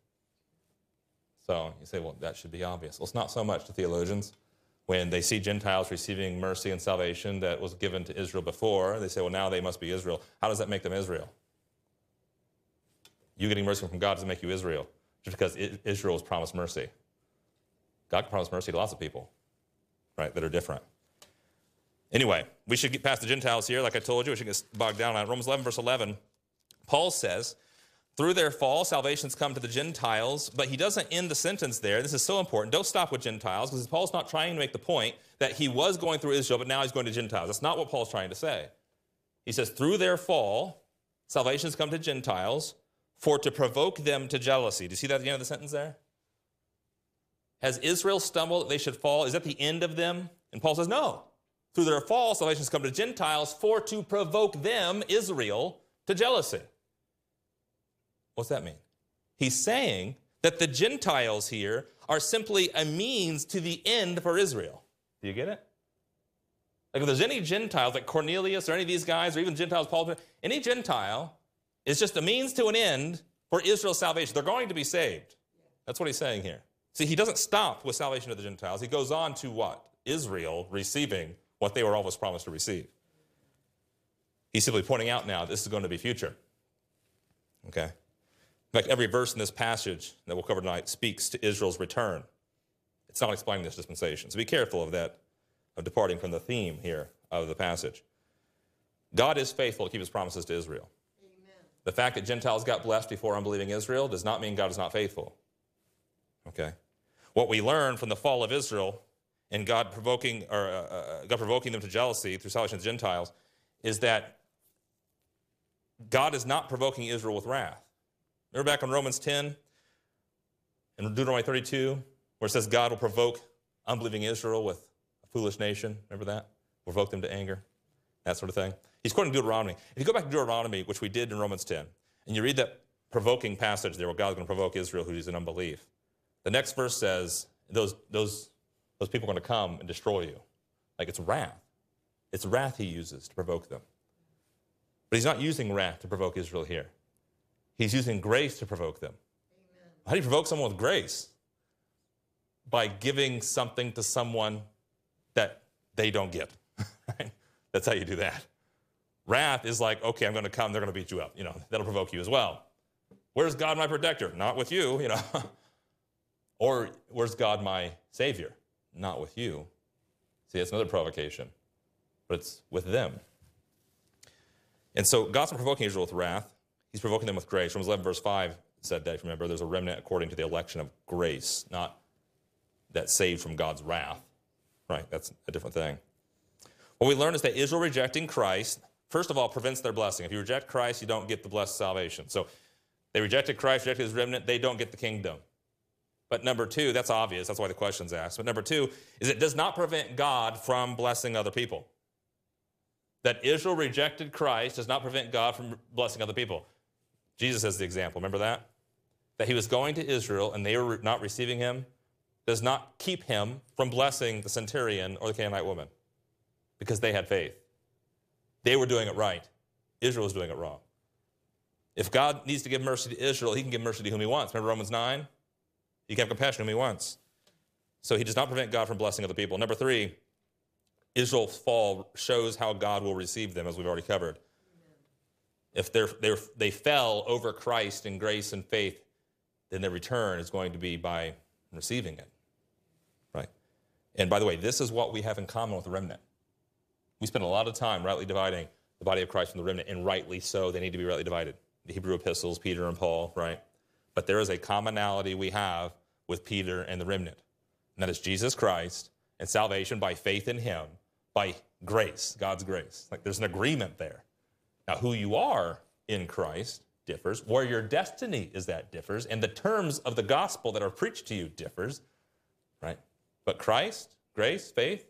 So you say, well, that should be obvious. Well, it's not so much to theologians. When they see Gentiles receiving mercy and salvation that was given to Israel before, they say, well, now they must be Israel. How does that make them Israel? You getting mercy from God doesn't make you Israel, just because Israel was promised mercy. God can promise mercy to lots of people, right, that are different. Anyway, we should get past the Gentiles here. Like I told you, we should get bogged down on it. Romans 11, verse 11, Paul says, through their fall, salvation's come to the Gentiles, but he doesn't end the sentence there. This is so important. Don't stop with Gentiles, because Paul's not trying to make the point that he was going through Israel, but now he's going to Gentiles. That's not what Paul's trying to say. He says, through their fall, salvation's come to Gentiles, for to provoke them to jealousy. Do you see that at the end of the sentence there? Has Israel stumbled that they should fall? Is that the end of them? And Paul says, no. Through their fall, salvation has come to Gentiles for to provoke them, Israel, to jealousy. What's that mean? He's saying that the Gentiles here are simply a means to the end for Israel. Do you get it? Like if there's any Gentiles, like Cornelius or any of these guys, or even Gentiles, Paul, any Gentile is just a means to an end for Israel's salvation. They're going to be saved. That's what he's saying here. See, he doesn't stop with salvation of the Gentiles. He goes on to what? Israel receiving what they were always promised to receive. He's simply pointing out now this is going to be future. Okay? In fact, every verse in this passage that we'll cover tonight speaks to Israel's return. It's not explaining this dispensation. So be careful of that, of departing from the theme here of the passage. God is faithful to keep his promises to Israel. Amen. The fact that Gentiles got blessed before unbelieving Israel does not mean God is not faithful. Okay? What we learn from the fall of Israel and God provoking them to jealousy through salvation of the Gentiles is that God is not provoking Israel with wrath. Remember back in Romans 10 and Deuteronomy 32, where it says God will provoke unbelieving Israel with a foolish nation. Remember that? Provoke them to anger, that sort of thing. He's quoting Deuteronomy. If you go back to Deuteronomy, which we did in Romans 10, and you read that provoking passage there where God's going to provoke Israel who's in unbelief, the next verse says those people are going to come and destroy you. Like it's wrath. It's wrath he uses to provoke them. But he's not using wrath to provoke Israel here. He's using grace to provoke them. How do you provoke someone with grace? By giving something to someone that they don't get. Right? That's how you do that. Wrath is like, okay, I'm going to come, they're going to beat you up. That'll provoke you as well. Where's God my protector? Not with you, Or where's God my savior? Not with you. See, that's another provocation. But it's with them. And so God's not provoking Israel with wrath. He's provoking them with grace. Romans 11 verse 5 said that, if you remember, there's a remnant according to the election of grace, not that saved from God's wrath. Right, that's a different thing. What we learn is that Israel rejecting Christ, first of all, prevents their blessing. If you reject Christ, you don't get the blessed salvation. So they rejected Christ, rejected his remnant, they don't get the kingdom. But number two, that's obvious, that's why the question's asked. But number two is it does not prevent God from blessing other people. That Israel rejected Christ does not prevent God from blessing other people. Jesus is the example, remember that? That he was going to Israel and they were not receiving him does not keep him from blessing the centurion or the Canaanite woman because they had faith. They were doing it right. Israel was doing it wrong. If God needs to give mercy to Israel, he can give mercy to whom he wants. Remember Romans 9? He can have compassion whom he wants. So he does not prevent God from blessing other people. Number three, Israel's fall shows how God will receive them, as we've already covered. If they fell over Christ in grace and faith, then their return is going to be by receiving it. Right? And by the way, this is what we have in common with the remnant. We spend a lot of time rightly dividing the body of Christ from the remnant, and rightly so. They need to be rightly divided. The Hebrew epistles, Peter and Paul, right? But there is a commonality we have with Peter and the remnant, and that is Jesus Christ and salvation by faith in him, by grace, God's grace. Like there's an agreement there. Now, who you are in Christ differs. Where your destiny is that differs. And the terms of the gospel that are preached to you differs. Right? But Christ, grace, faith,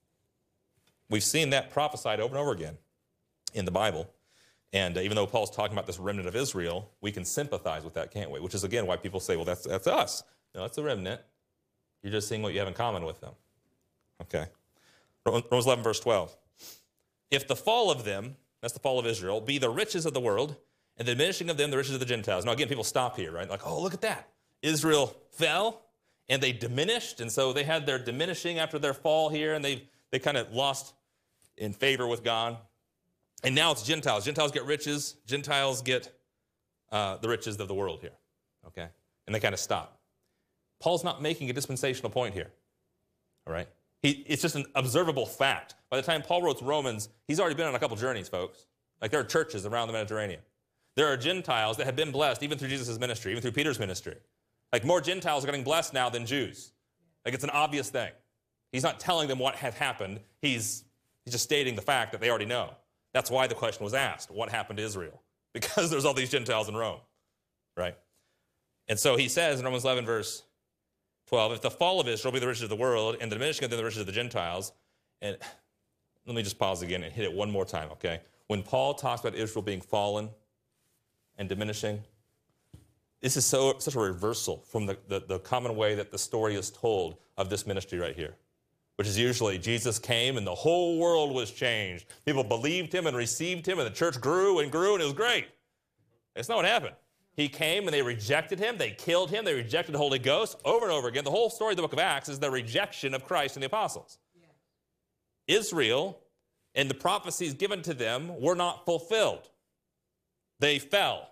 we've seen that prophesied over and over again in the Bible. And even though Paul's talking about this remnant of Israel, we can sympathize with that, can't we? Which is, again, why people say, well, that's us. No, that's the remnant. You're just seeing what you have in common with them. Okay. Romans 11, verse 12. If the fall of them, that's the fall of Israel, be the riches of the world, and the diminishing of them the riches of the Gentiles. Now, again, people stop here, right? Like, oh, look at that. Israel fell, and they diminished, and so they had their diminishing after their fall here, and they kind of lost in favor with God. And now it's Gentiles. Gentiles get riches. Gentiles get the riches of the world here, okay? And they kind of stop. Paul's not making a dispensational point here, all right? It's just an observable fact. By the time Paul wrote Romans, he's already been on a couple journeys, folks. Like there are churches around the Mediterranean. There are Gentiles that have been blessed even through Jesus' ministry, even through Peter's ministry. Like more Gentiles are getting blessed now than Jews. Like it's an obvious thing. He's not telling them what had happened. He's just stating the fact that they already know. That's why the question was asked, what happened to Israel? Because there's all these Gentiles in Rome, right? And so he says in Romans 11, verse 12, if the fall of Israel be the riches of the world and the diminishing of them the riches of the Gentiles, and let me just pause again and hit it one more time, okay? When Paul talks about Israel being fallen and diminishing, this is such a reversal from the common way that the story is told of this ministry right here, which is usually Jesus came and the whole world was changed. People believed him and received him, and the church grew, and it was great. That's not what happened. He came and they rejected him, they killed him, they rejected the Holy Ghost over and over again. The whole story of the book of Acts is the rejection of Christ and the apostles. Yeah. Israel and the prophecies given to them were not fulfilled. They fell.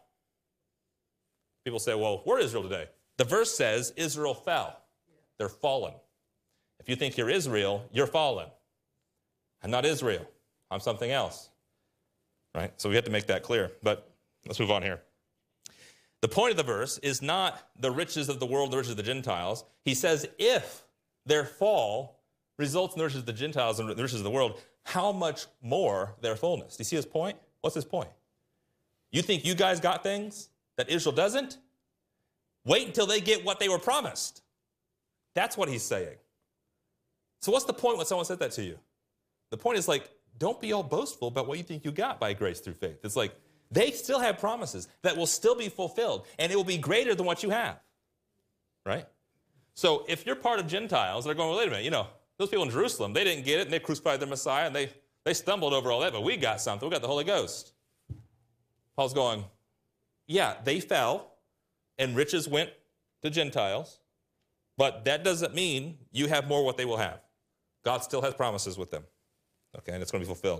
People say, well, where is Israel today? The verse says Israel fell. They're fallen. If you think you're Israel, you're fallen. I'm not Israel. I'm something else. Right? So we have to make that clear. But let's move on here. The point of the verse is not the riches of the world, the riches of the Gentiles. He says if their fall results in the riches of the Gentiles and the riches of the world, how much more their fullness? Do you see his point? What's his point? You think you guys got things that Israel doesn't? Wait until they get what they were promised. That's what he's saying. So what's the point when someone said that to you? The point is like, don't be all boastful about what you think you got by grace through faith. It's like, they still have promises that will still be fulfilled, and it will be greater than what you have, right? So if you're part of Gentiles, they're going, well, wait a minute, those people in Jerusalem, they didn't get it, and they crucified their Messiah, and they stumbled over all that, but we got something. We got the Holy Ghost. Paul's going, yeah, they fell, and riches went to Gentiles, but that doesn't mean you have more what they will have. God still has promises with them, okay, and it's going to be fulfilled.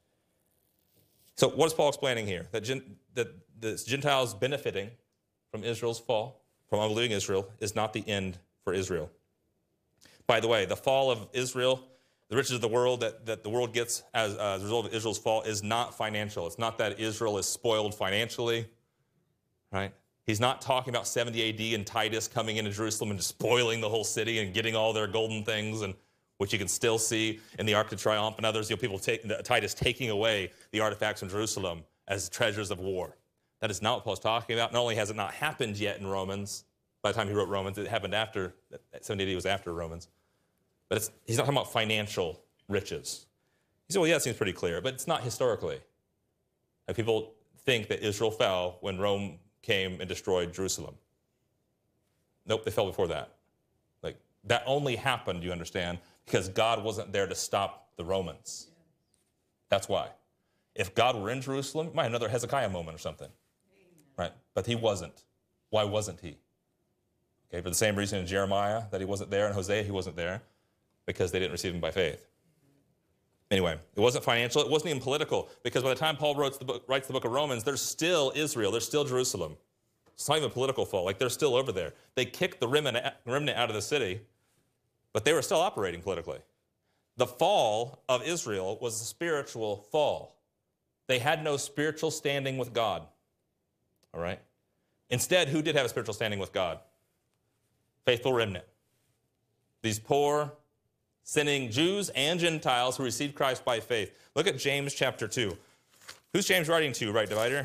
So what is Paul explaining here? That the Gentiles benefiting from Israel's fall, from unbelieving Israel, is not the end for Israel. By the way, the fall of Israel, the riches of the world that the world gets as a result of Israel's fall is not financial. It's not that Israel is spoiled financially, right? He's not talking about 70 AD and Titus coming into Jerusalem and spoiling the whole city and getting all their golden things, and which you can still see in the Arc of Triumph and others. Titus taking away the artifacts from Jerusalem as treasures of war. That is not what Paul's talking about. Not only has it not happened yet in Romans, by the time he wrote Romans, it happened after, 70 AD was after Romans. But he's not talking about financial riches. He said, well, yeah, it seems pretty clear, but it's not historically. And people think that Israel fell when Rome came and destroyed Jerusalem. Nope, they fell before that. Like, that only happened, you understand, because God wasn't there to stop the Romans. That's why. If God were in Jerusalem, you might have another Hezekiah moment or something. Right? But he wasn't. Why wasn't he? Okay, for the same reason in Jeremiah that he wasn't there, and Hosea he wasn't there, because they didn't receive him by faith. Anyway, it wasn't financial, it wasn't even political, because by the time Paul writes the book of Romans, there's still Israel, there's still Jerusalem. It's not even a political fall, like they're still over there. They kicked the remnant out of the city, but they were still operating politically. The fall of Israel was a spiritual fall. They had no spiritual standing with God. All right? Instead, who did have a spiritual standing with God? Faithful remnant. These poor, sinning Jews and Gentiles who received Christ by faith. Look at James chapter 2. Who's James writing to, right, divider?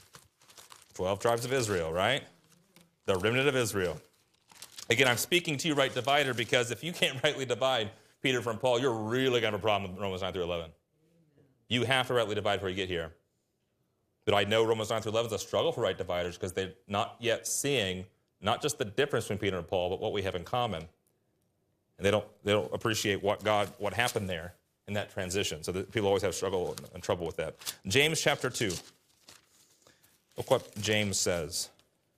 12 tribes of Israel, right? The remnant of Israel. Again, I'm speaking to you, right, divider, because if you can't rightly divide Peter from Paul, you're really going to have a problem with Romans 9 through 11. You have to rightly divide before you get here. But I know Romans 9 through 11 is a struggle for right dividers because they're not yet seeing not just the difference between Peter and Paul, but what we have in common. And they don't appreciate what happened there in that transition. So people always have struggle and trouble with that. James chapter 2. Look what James says.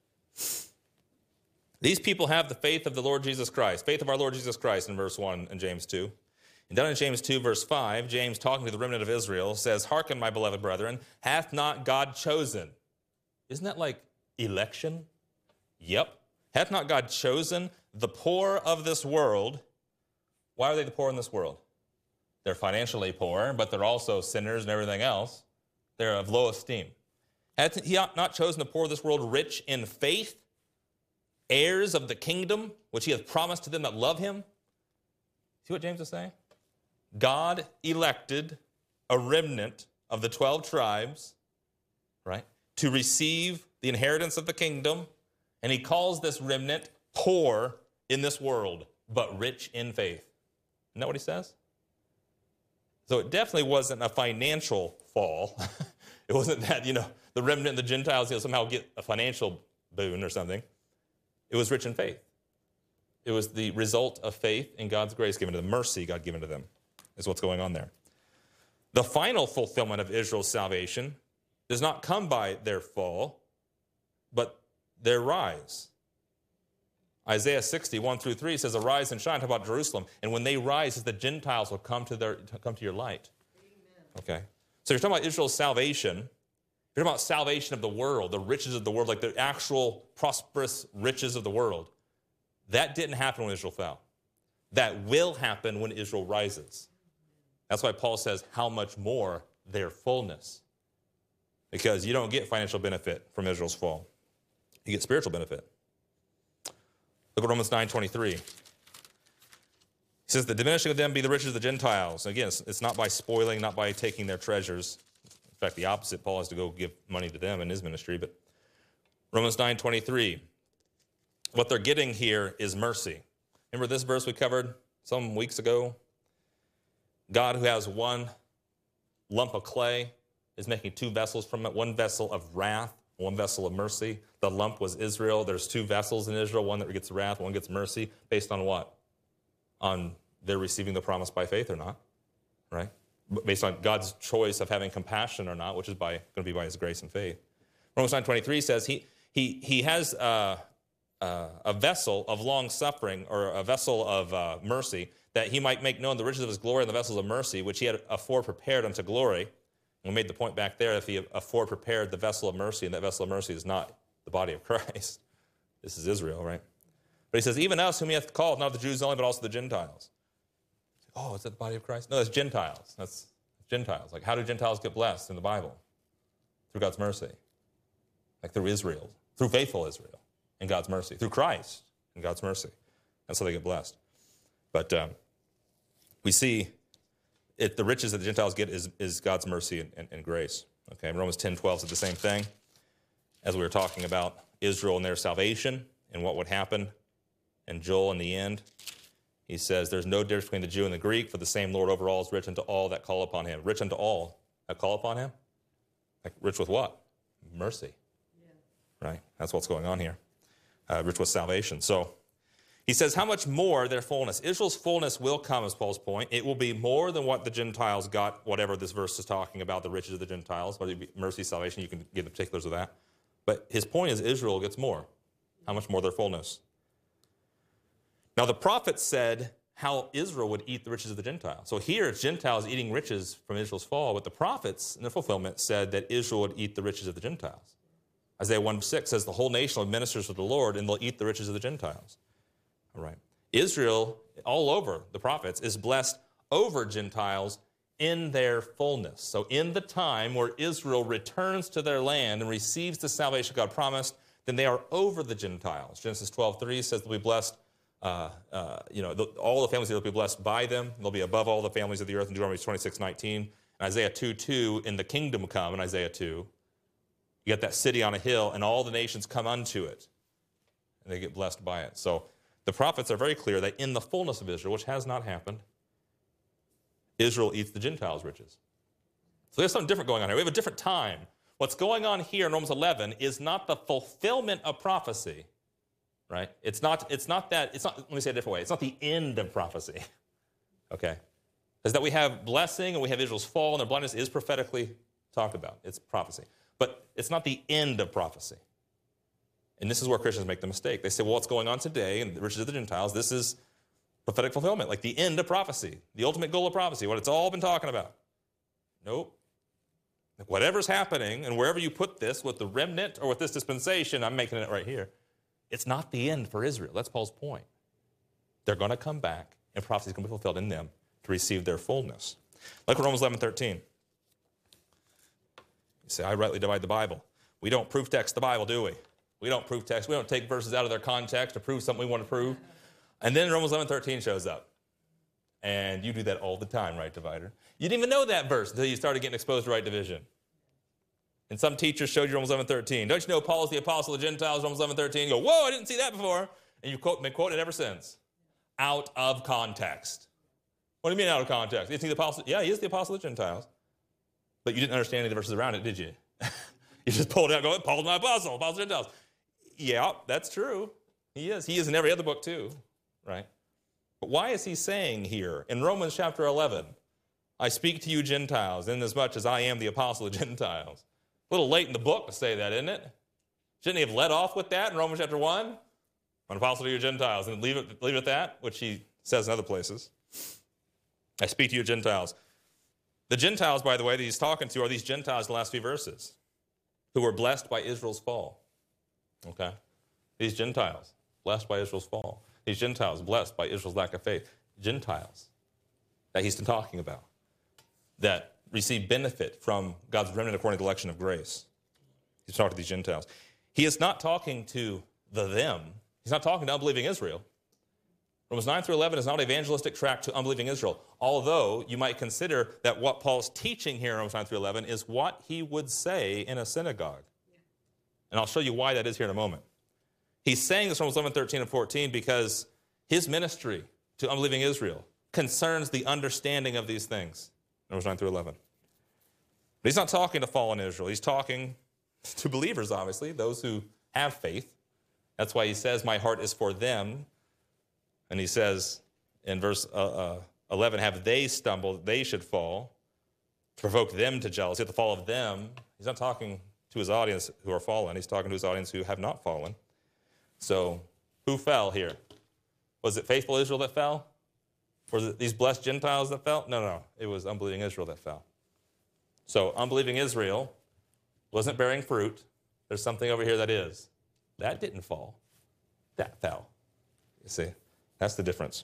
These people have the faith of the Lord Jesus Christ, faith of our Lord Jesus Christ in verse 1 in James 2. And down in James 2, verse 5, James, talking to the remnant of Israel, says, "Hearken, my beloved brethren, hath not God chosen?" Isn't that like election? Yep. Hath not God chosen the poor of this world? Why are they the poor in this world? They're financially poor, but they're also sinners and everything else. They're of low esteem. Hath he not chosen the poor of this world rich in faith, heirs of the kingdom, which he hath promised to them that love him? See what James is saying? God elected a remnant of the 12 tribes, right, to receive the inheritance of the kingdom, and he calls this remnant poor in this world, but rich in faith. Isn't that what he says? So it definitely wasn't a financial fall. It wasn't that, the remnant and the Gentiles somehow get a financial boon or something. It was rich in faith. It was the result of faith in God's grace given to them, mercy God given to them, is what's going on there. The final fulfillment of Israel's salvation does not come by their fall, but their rise. Isaiah 60, 1 through 3 says, "Arise and shine," talk about Jerusalem. And when they rise, the Gentiles will come to your light. Amen. Okay. So you're talking about Israel's salvation. You're talking about salvation of the world, the riches of the world, like the actual prosperous riches of the world. That didn't happen when Israel fell. That will happen when Israel rises. That's why Paul says, how much more their fullness. Because you don't get financial benefit from Israel's fall. You get spiritual benefit. Look at Romans 9:23. He says, "The diminishing of them be the riches of the Gentiles." And again, it's not by spoiling, not by taking their treasures. In fact, the opposite. Paul has to go give money to them in his ministry. But Romans 9:23. What they're getting here is mercy. Remember this verse we covered some weeks ago? God, who has one lump of clay, is making two vessels from it, one vessel of wrath, one vessel of mercy. The lump was Israel. There's two vessels in Israel, one that gets wrath, one gets mercy, based on what? On their receiving the promise by faith or not, right? Based on God's choice of having compassion or not, which is going to be by his grace and faith. Romans 9:23 says he has a vessel of long suffering, or a vessel of mercy, that he might make known the riches of his glory and the vessels of mercy, which he had afore prepared unto glory. And we made the point back there, if he afore prepared the vessel of mercy, and that vessel of mercy is not the body of Christ. This is Israel, right? But he says, even us whom he hath called, not the Jews only, but also the Gentiles. Oh, is that the body of Christ? No, that's Gentiles. That's Gentiles. Like, how do Gentiles get blessed in the Bible? Through God's mercy. Like through Israel, through faithful Israel in God's mercy, through Christ in God's mercy. That's how they get blessed. But we see the riches that the Gentiles get is God's mercy and grace. Okay, Romans 10:12 said the same thing as we were talking about Israel and their salvation and what would happen. And Joel in the end, he says, there's no difference between the Jew and the Greek, for the same Lord over all is rich unto all that call upon him. Rich unto all that call upon him? Like rich with what? Mercy. Yeah. Right? That's what's going on here. Rich with salvation. So he says, how much more their fullness? Israel's fullness will come, is Paul's point. It will be more than what the Gentiles got, whatever this verse is talking about, the riches of the Gentiles, whether it be mercy, salvation, you can get the particulars of that. But his point is Israel gets more. How much more their fullness? Now, the prophets said how Israel would eat the riches of the Gentiles. So here, it's Gentiles eating riches from Israel's fall, but the prophets, in their fulfillment, said that Israel would eat the riches of the Gentiles. Isaiah 1:6 says the whole nation will be ministers with the Lord, and they'll eat the riches of the Gentiles. All right. Israel, all over the prophets, is blessed over Gentiles in their fullness. So in the time where Israel returns to their land and receives the salvation God promised, then they are over the Gentiles. Genesis 12:3 says they'll be blessed. All the families will be blessed by them. They'll be above all the families of the earth in Deuteronomy 26:19. And Isaiah 2:2, in the kingdom come, in Isaiah 2, you get that city on a hill, and all the nations come unto it, and they get blessed by it. So the prophets are very clear that in the fullness of Israel, which has not happened, Israel eats the Gentiles' riches. So there's something different going on here. We have a different time. What's going on here in Romans 11 is not the fulfillment of prophecy, right? Let me say it a different way. It's not the end of prophecy, okay? It's that we have blessing and we have Israel's fall, and their blindness is prophetically talked about. It's prophecy. But it's not the end of prophecy. And this is where Christians make the mistake. They say, well, what's going on today and the riches of the Gentiles, this is prophetic fulfillment, like the end of prophecy, the ultimate goal of prophecy, what it's all been talking about. Nope. Whatever's happening, and wherever you put this, with the remnant or with this dispensation, I'm making it right here, it's not the end for Israel. That's Paul's point. They're going to come back, and prophecy is going to be fulfilled in them to receive their fullness. Look at Romans 11:13. You say, I rightly divide the Bible. We don't proof text the Bible, do we? We don't proof text. We don't take verses out of their context to prove something we want to prove. And then Romans 11:13 shows up. And you do that all the time, right, divider? You didn't even know that verse until you started getting exposed to right division. And some teachers showed you Romans 11:13. Don't you know Paul is the apostle of the Gentiles, Romans 11:13? You go, whoa, I didn't see that before. And you've been quoting it ever since. Out of context. What do you mean out of context? Isn't he the apostle? Yeah, he is the apostle of the Gentiles. But you didn't understand any of the verses around it, did you? You just pulled it out and go, Paul's my apostle of the Gentiles. Yeah, that's true. He is. He is in every other book too, right? But why is he saying here in Romans chapter 11, I speak to you Gentiles, inasmuch as I am the apostle of Gentiles? A little late in the book to say that, isn't it? Shouldn't he have led off with that in Romans chapter 1? I'm an apostle to you Gentiles, and leave it at that, which he says in other places. I speak to you Gentiles. The Gentiles, by the way, that he's talking to are these Gentiles in the last few verses, who were blessed by Israel's fall. Okay? These Gentiles, blessed by Israel's fall. These Gentiles, blessed by Israel's lack of faith. Gentiles that he's been talking about, that receive benefit from God's remnant according to the election of grace. He's talking to these Gentiles. He is not talking to them. He's not talking to unbelieving Israel. Romans 9 through 11 is not an evangelistic tract to unbelieving Israel, although you might consider that what Paul's teaching here in Romans 9 through 11 is what he would say in a synagogue. And I'll show you why that is here in a moment. He's saying this in Romans 11, 13, and 14 because his ministry to unbelieving Israel concerns the understanding of these things. Romans 9 through 11. But he's not talking to fallen Israel. He's talking to believers, obviously, those who have faith. That's why he says, my heart is for them. And he says in verse 11, have they stumbled, they should fall, to provoke them to jealousy, at the fall of them. He's not talking to his audience who are fallen. He's talking to his audience who have not fallen. So Who fell here? Was it faithful Israel that fell? Was it these blessed Gentiles that fell? No. It was unbelieving Israel that fell. So unbelieving Israel wasn't bearing fruit. There's something over here that is. That didn't fall. That fell. You see, that's the difference.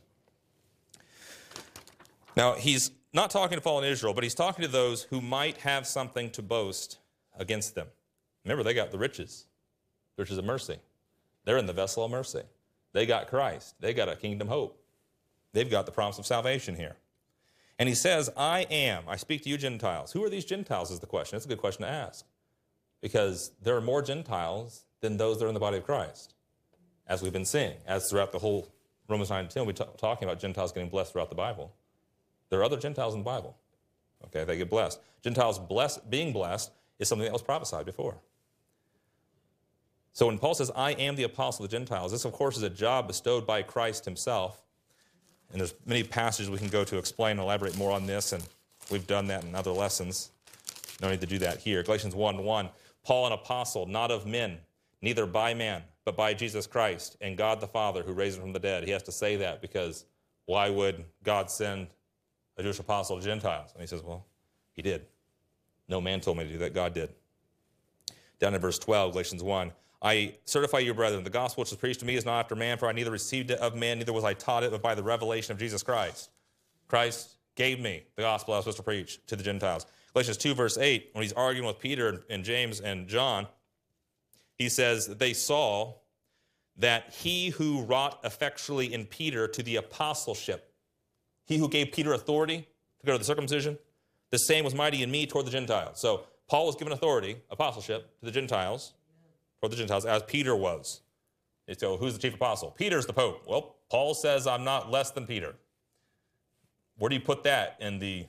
Now, he's not talking to fallen Israel, but he's talking to those who might have something to boast against them. Remember, they got the riches of mercy. They're in the vessel of mercy. They got Christ. They got a kingdom hope. They've got the promise of salvation here. And he says, I speak to you Gentiles. Who are these Gentiles is the question. That's a good question to ask. Because there are more Gentiles than those that are in the body of Christ, as we've been seeing, as throughout the whole Romans 9 and 10, we're talking about Gentiles getting blessed throughout the Bible. There are other Gentiles in the Bible. Okay, they get blessed. Gentiles being blessed is something that was prophesied before. So when Paul says, I am the apostle of the Gentiles, this, of course, is a job bestowed by Christ himself. And there's many passages we can go to explain and elaborate more on this, and we've done that in other lessons. No need to do that here. Galatians 1:1, Paul, an apostle, not of men, neither by man, but by Jesus Christ and God the Father who raised him from the dead. He has to say that because why would God send a Jewish apostle to Gentiles? And he says, well, he did. No man told me to do that. God did. Down in verse 12, Galatians 1, I certify you, brethren, the gospel which was preached to me is not after man, for I neither received it of man, neither was I taught it, but by the revelation of Jesus Christ. Christ gave me the gospel I was supposed to preach to the Gentiles. Galatians 2, verse 8, when he's arguing with Peter and James and John, he says that they saw that he who wrought effectually in Peter to the apostleship, he who gave Peter authority to go to the circumcision, the same was mighty in me toward the Gentiles. So Paul was given authority, apostleship, to the Gentiles, toward the Gentiles, as Peter was. So who's the chief apostle? Peter's the Pope. Well, Paul says I'm not less than Peter. Where do you put that in the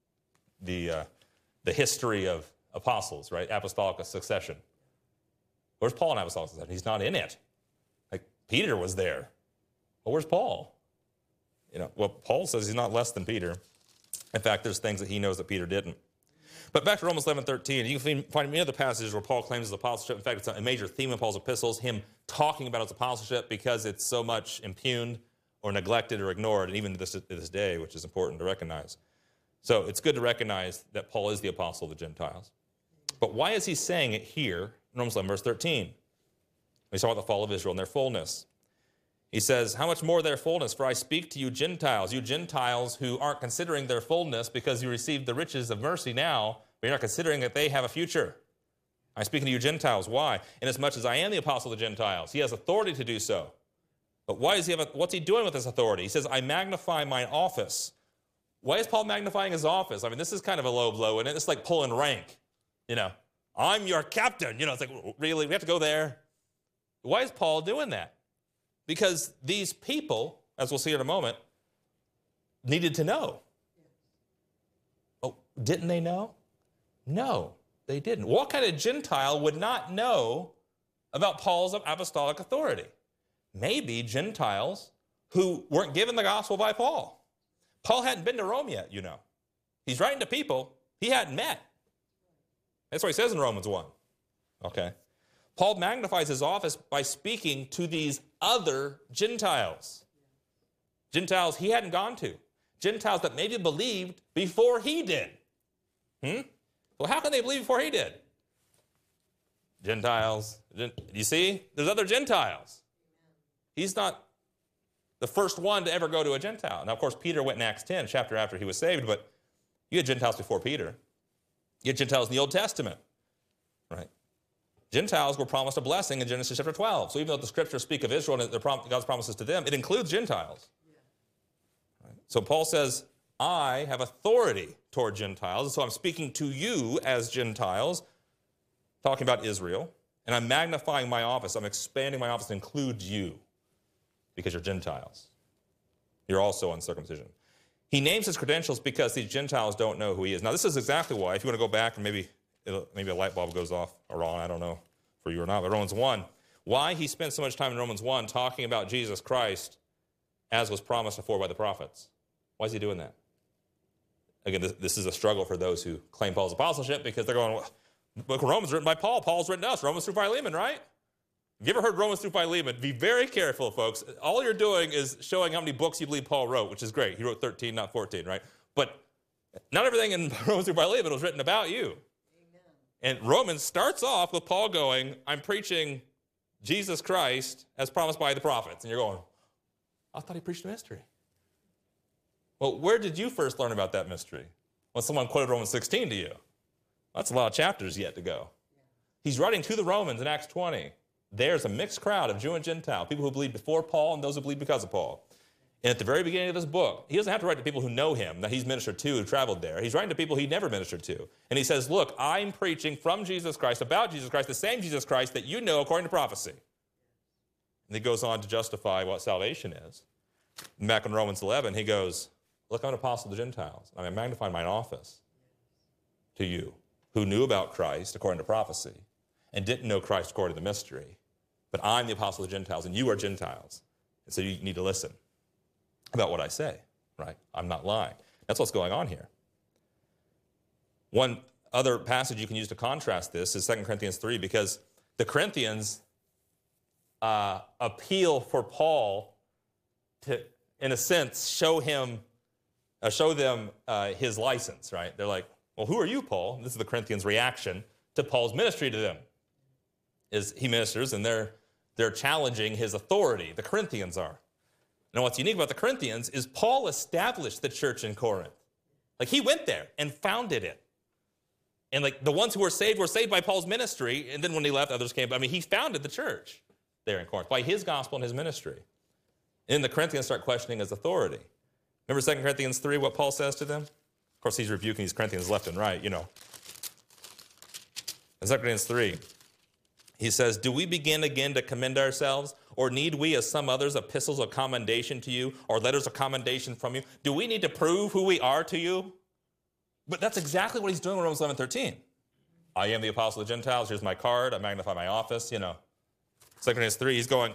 history of apostles, right? Apostolic succession. Where's Paul in apostolic succession? He's not in it. Like Peter was there. Well, where's Paul? Well, Paul says he's not less than Peter. In fact, there's things that he knows that Peter didn't. But back to Romans 11:13, you can find many other passages where Paul claims his apostleship. In fact, it's a major theme in Paul's epistles, him talking about his apostleship because it's so much impugned or neglected or ignored, and even to this day, which is important to recognize. So it's good to recognize that Paul is the apostle of the Gentiles. But why is he saying it here in Romans 11, verse 13? We saw about the fall of Israel and their fullness. He says, how much more their fullness? For I speak to you Gentiles who aren't considering their fullness because you received the riches of mercy now, but you're not considering that they have a future. I'm speaking to you Gentiles. Why? Inasmuch as I am the apostle of the Gentiles. He has authority to do so. But what's he doing with this authority? He says, I magnify mine office. Why is Paul magnifying his office? I mean, this is kind of a low blow, isn't it? It's like pulling rank. I'm your captain. It's like, really? We have to go there? Why is Paul doing that? Because these people, as we'll see in a moment, needed to know. Oh, didn't they know? No, they didn't. What kind of Gentile would not know about Paul's apostolic authority? Maybe Gentiles who weren't given the gospel by Paul. Paul hadn't been to Rome yet, He's writing to people he hadn't met. That's what he says in Romans 1. Okay. Paul magnifies his office by speaking to these other Gentiles. Gentiles he hadn't gone to. Gentiles that maybe believed before he did. Well, how can they believe before he did? Gentiles. You see? There's other Gentiles. He's not the first one to ever go to a Gentile. Now, of course, Peter went in Acts 10, chapter after he was saved, but you had Gentiles before Peter. You had Gentiles in the Old Testament, right? Gentiles were promised a blessing in Genesis chapter 12. So even though the scriptures speak of Israel and God's promises to them, it includes Gentiles. Right? So Paul says, I have authority toward Gentiles, and so I'm speaking to you as Gentiles, talking about Israel, and I'm magnifying my office. I'm expanding my office to include you because you're Gentiles. You're also uncircumcision. He names his credentials because these Gentiles don't know who he is. Now, this is exactly why, if you want to go back and maybe a light bulb goes off or on, I don't know for you or not, but Romans 1, why he spent so much time in Romans 1 talking about Jesus Christ as was promised before by the prophets. Why is he doing that? Again, this is a struggle for those who claim Paul's apostleship because they're going, well, book of Romans written by Paul. Paul's written to us. Romans through Philemon, right? If you ever heard Romans through Philemon, be very careful, folks. All you're doing is showing how many books you believe Paul wrote, which is great. He wrote 13, not 14, right? But not everything in Romans through Philemon was written about you. Amen. And Romans starts off with Paul going, I'm preaching Jesus Christ as promised by the prophets. And you're going, I thought he preached a mystery. Well, where did you first learn about that mystery? When someone quoted Romans 16 to you. That's a lot of chapters yet to go. He's writing to the Romans in Acts 20. There's a mixed crowd of Jew and Gentile, people who believed before Paul and those who believed because of Paul. And at the very beginning of this book, he doesn't have to write to people who know him, that he's ministered to, who traveled there. He's writing to people he never ministered to. And he says, look, I'm preaching from Jesus Christ, about Jesus Christ, the same Jesus Christ that you know according to prophecy. And he goes on to justify what salvation is. And back in Romans 11, he goes, look, I'm an apostle to the Gentiles. I magnify mine office to you, who knew about Christ according to prophecy and didn't know Christ according to the mystery. But I'm the apostle of the Gentiles, and you are Gentiles. And so you need to listen about what I say, right? I'm not lying. That's what's going on here. One other passage you can use to contrast this is 2 Corinthians 3, because the Corinthians appeal for Paul to, in a sense, show them his license, right? They're like, well, who are you, Paul? And this is the Corinthians' reaction to Paul's ministry to them. Is he ministers, and they're challenging his authority. The Corinthians are. Now, what's unique about the Corinthians is Paul established the church in Corinth. Like, he went there and founded it. And, like, the ones who were saved by Paul's ministry, and then when he left, others came. I mean, he founded the church there in Corinth by his gospel and his ministry. And then the Corinthians start questioning his authority. Remember 2 Corinthians 3, what Paul says to them? Of course, he's rebuking these Corinthians left and right, you know. In 2 Corinthians 3, he says, do we begin again to commend ourselves? Or need we, as some others, epistles of commendation to you, or letters of commendation from you? Do we need to prove who we are to you? But that's exactly what he's doing in Romans 11:13. I am the apostle of the Gentiles. Here's my card. I magnify my office, you know. 2 Corinthians 3, he's going,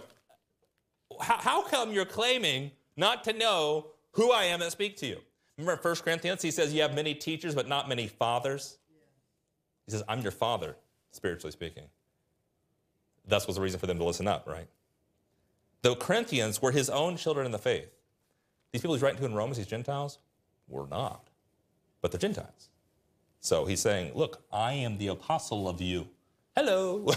how come you're claiming not to know who I am that speak to you? Remember in 1 Corinthians, he says you have many teachers, but not many fathers. He says, I'm your father, spiritually speaking. That was the reason for them to listen up, right? The Corinthians were his own children in the faith. These people he's writing to in Romans, these Gentiles, were not. But they're Gentiles. So he's saying, look, I am the apostle of you. Hello.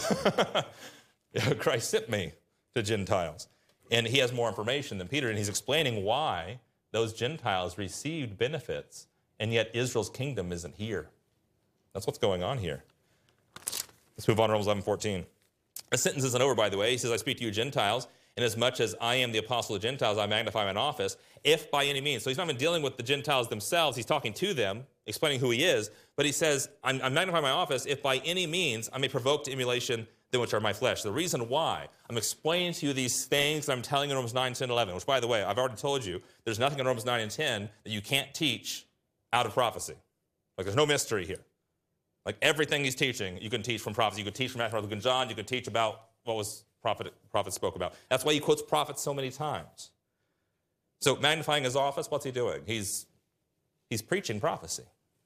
Christ sent me to Gentiles. And he has more information than Peter, and he's explaining why those Gentiles received benefits, and yet Israel's kingdom isn't here. That's what's going on here. Let's move on to Romans 11:14. The sentence isn't over, by the way. He says, I speak to you Gentiles, inasmuch as I am the apostle of Gentiles, I magnify mine office, if by any means. So he's not even dealing with the Gentiles themselves. He's talking to them, explaining who he is. But he says, I'm magnifying my office, if by any means I may provoke to emulation them which are my flesh. The reason why I'm explaining to you these things that I'm telling you in Romans 9, 10, 11, which, by the way, I've already told you, there's nothing in Romans 9 and 10 that you can't teach out of prophecy. Like, there's no mystery here. Like, everything he's teaching, you can teach from prophecy. You can teach from Matthew, Mark, Luke, and John. You can teach about what was prophet spoke about. That's why he quotes prophets so many times. So magnifying his office, what's he doing? He's preaching prophecy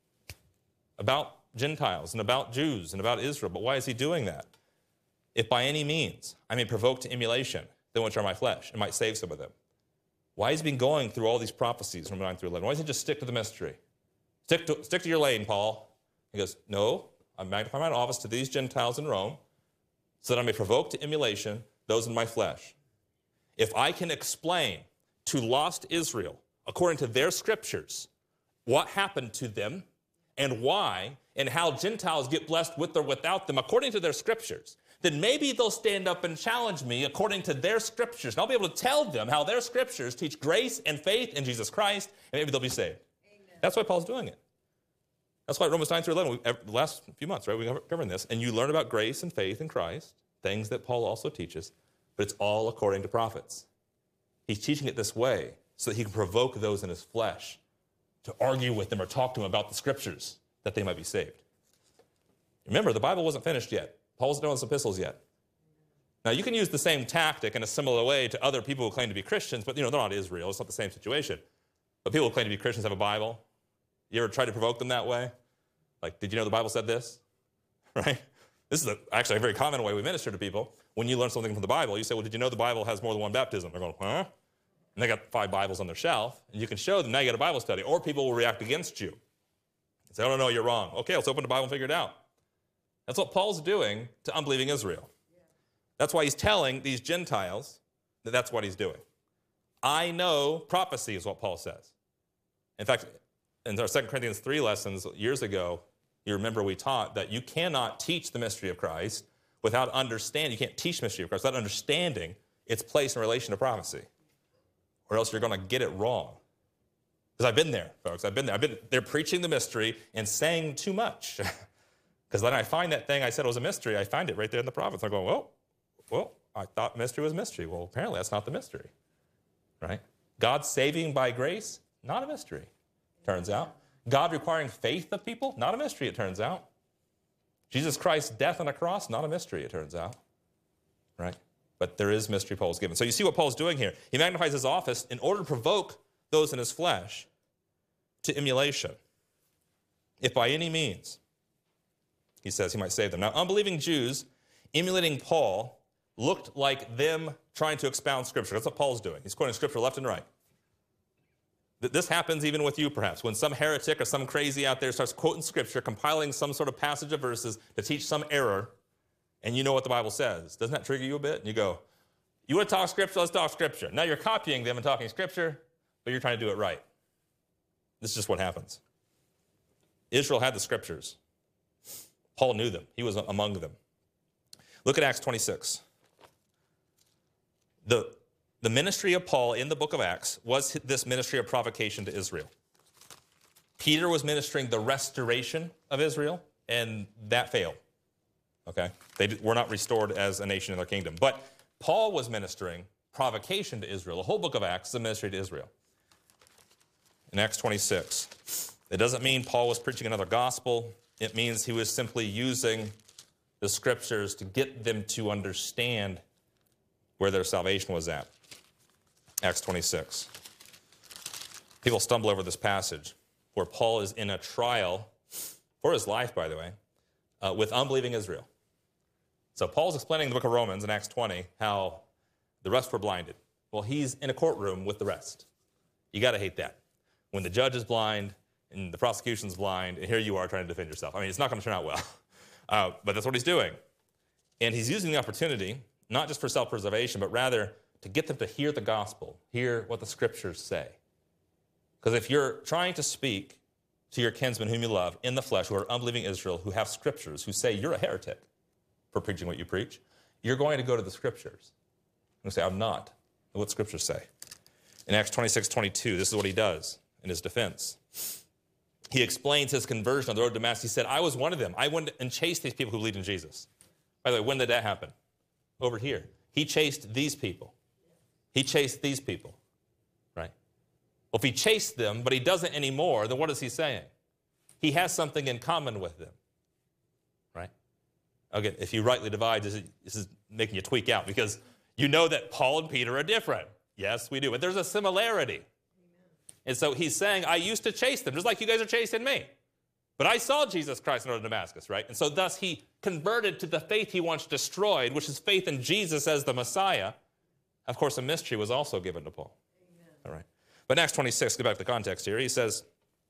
about Gentiles and about Jews and about Israel. But why is he doing that? If by any means I may provoke to emulation them which are my flesh, and might save some of them. Why has he been going through all these prophecies from 9 through 11? Why doesn't he just stick to the mystery? Stick to your lane, Paul. He goes, no, I'm magnifying my office to these Gentiles in Rome, so that I may provoke to emulation those in my flesh. If I can explain to lost Israel, according to their scriptures, what happened to them and why, and how Gentiles get blessed with or without them, according to their scriptures, then maybe they'll stand up and challenge me according to their scriptures. And I'll be able to tell them how their scriptures teach grace and faith in Jesus Christ, and maybe they'll be saved. Amen. That's why Paul's doing it. That's why Romans 9 through 11, the last few months, right, we've covered this, and you learn about grace and faith in Christ, things that Paul also teaches, but it's all according to prophets. He's teaching it this way so that he can provoke those in his flesh to argue with them or talk to them about the scriptures that they might be saved. Remember, the Bible wasn't finished yet. Paul wasn't doing his epistles yet. Now, you can use the same tactic in a similar way to other people who claim to be Christians, but, they're not Israel. It's not the same situation. But people who claim to be Christians have a Bible. You ever try to provoke them that way? Like, did you know the Bible said this? Right? This is actually a very common way we minister to people. When you learn something from the Bible, you say, well, did you know the Bible has more than one baptism? They're going, huh? And they got 5 Bibles on their shelf, and you can show them, now you got a Bible study. Or people will react against you. Say, oh, no, you're wrong. Okay, let's open the Bible and figure it out. That's what Paul's doing to unbelieving Israel. That's why he's telling these Gentiles that that's what he's doing. I know prophecy is what Paul says. In fact, in our 2 Corinthians 3 lessons years ago, you remember we taught that you cannot teach the mystery of Christ without understanding. You can't teach the mystery of Christ without understanding its place in relation to prophecy, or else you're going to get it wrong. Because I've been there, folks. I've been there preaching the mystery and saying too much. Because then I find that thing I said was a mystery. I find it right there in the prophets. I go, well, I thought mystery was mystery. Well, apparently that's not the mystery, right? God saving by grace, not a mystery, turns out. God requiring faith of people, not a mystery, it turns out. Jesus Christ's death on a cross, not a mystery, it turns out, right? But there is mystery Paul's given. So you see what Paul's doing here. He magnifies his office in order to provoke those in his flesh to emulation. If by any means, he says, he might save them. Now, unbelieving Jews emulating Paul looked like them trying to expound Scripture. That's what Paul's doing. He's quoting Scripture left and right. This happens even with you, perhaps, when some heretic or some crazy out there starts quoting Scripture, compiling some sort of passage of verses to teach some error, and you know what the Bible says. Doesn't that trigger you a bit? And you go, you want to talk Scripture? Let's talk Scripture. Now you're copying them and talking Scripture, but you're trying to do it right. This is just what happens. Israel had the Scriptures. Paul knew them. He was among them. Look at Acts 26. The ministry of Paul in the book of Acts was this ministry of provocation to Israel. Peter was ministering the restoration of Israel, and that failed. Okay? They were not restored as a nation in their kingdom. But Paul was ministering provocation to Israel. The whole book of Acts is a ministry to Israel. In Acts 26, it doesn't mean Paul was preaching another gospel. It means he was simply using the Scriptures to get them to understand where their salvation was at. Acts 26. People stumble over this passage where Paul is in a trial for his life, by the way, with unbelieving Israel. So Paul's explaining in the book of Romans in Acts 20 how the rest were blinded. Well, he's in a courtroom with the rest. You got to hate that. When the judge is blind and the prosecution's blind, and here you are trying to defend yourself. I mean, it's not going to turn out well. But that's what he's doing. And he's using the opportunity, not just for self-preservation, but rather to get them to hear the gospel, hear what the Scriptures say. Because if you're trying to speak to your kinsmen whom you love in the flesh, who are unbelieving Israel, who have Scriptures, who say you're a heretic for preaching what you preach, you're going to go to the Scriptures. And say, I'm not. What Scriptures say. In Acts 26:22, this is what he does in his defense. He explains his conversion on the road to Damascus. He said, I was one of them. I went and chased these people who believed in Jesus. By the way, when did that happen? Over here. He chased these people. He chased these people, right? Well, if he chased them, but he doesn't anymore, then what is he saying? He has something in common with them, right? Again, if you rightly divide, this is making you tweak out because you know that Paul and Peter are different. Yes, we do, but there's a similarity. Amen. And so he's saying, I used to chase them, just like you guys are chasing me. But I saw Jesus Christ in the road to Damascus, right? And so thus he converted to the faith he once destroyed, which is faith in Jesus as the Messiah. Of course, a mystery was also given to Paul. Amen. All right. But in Acts 26, go back to the context here. He says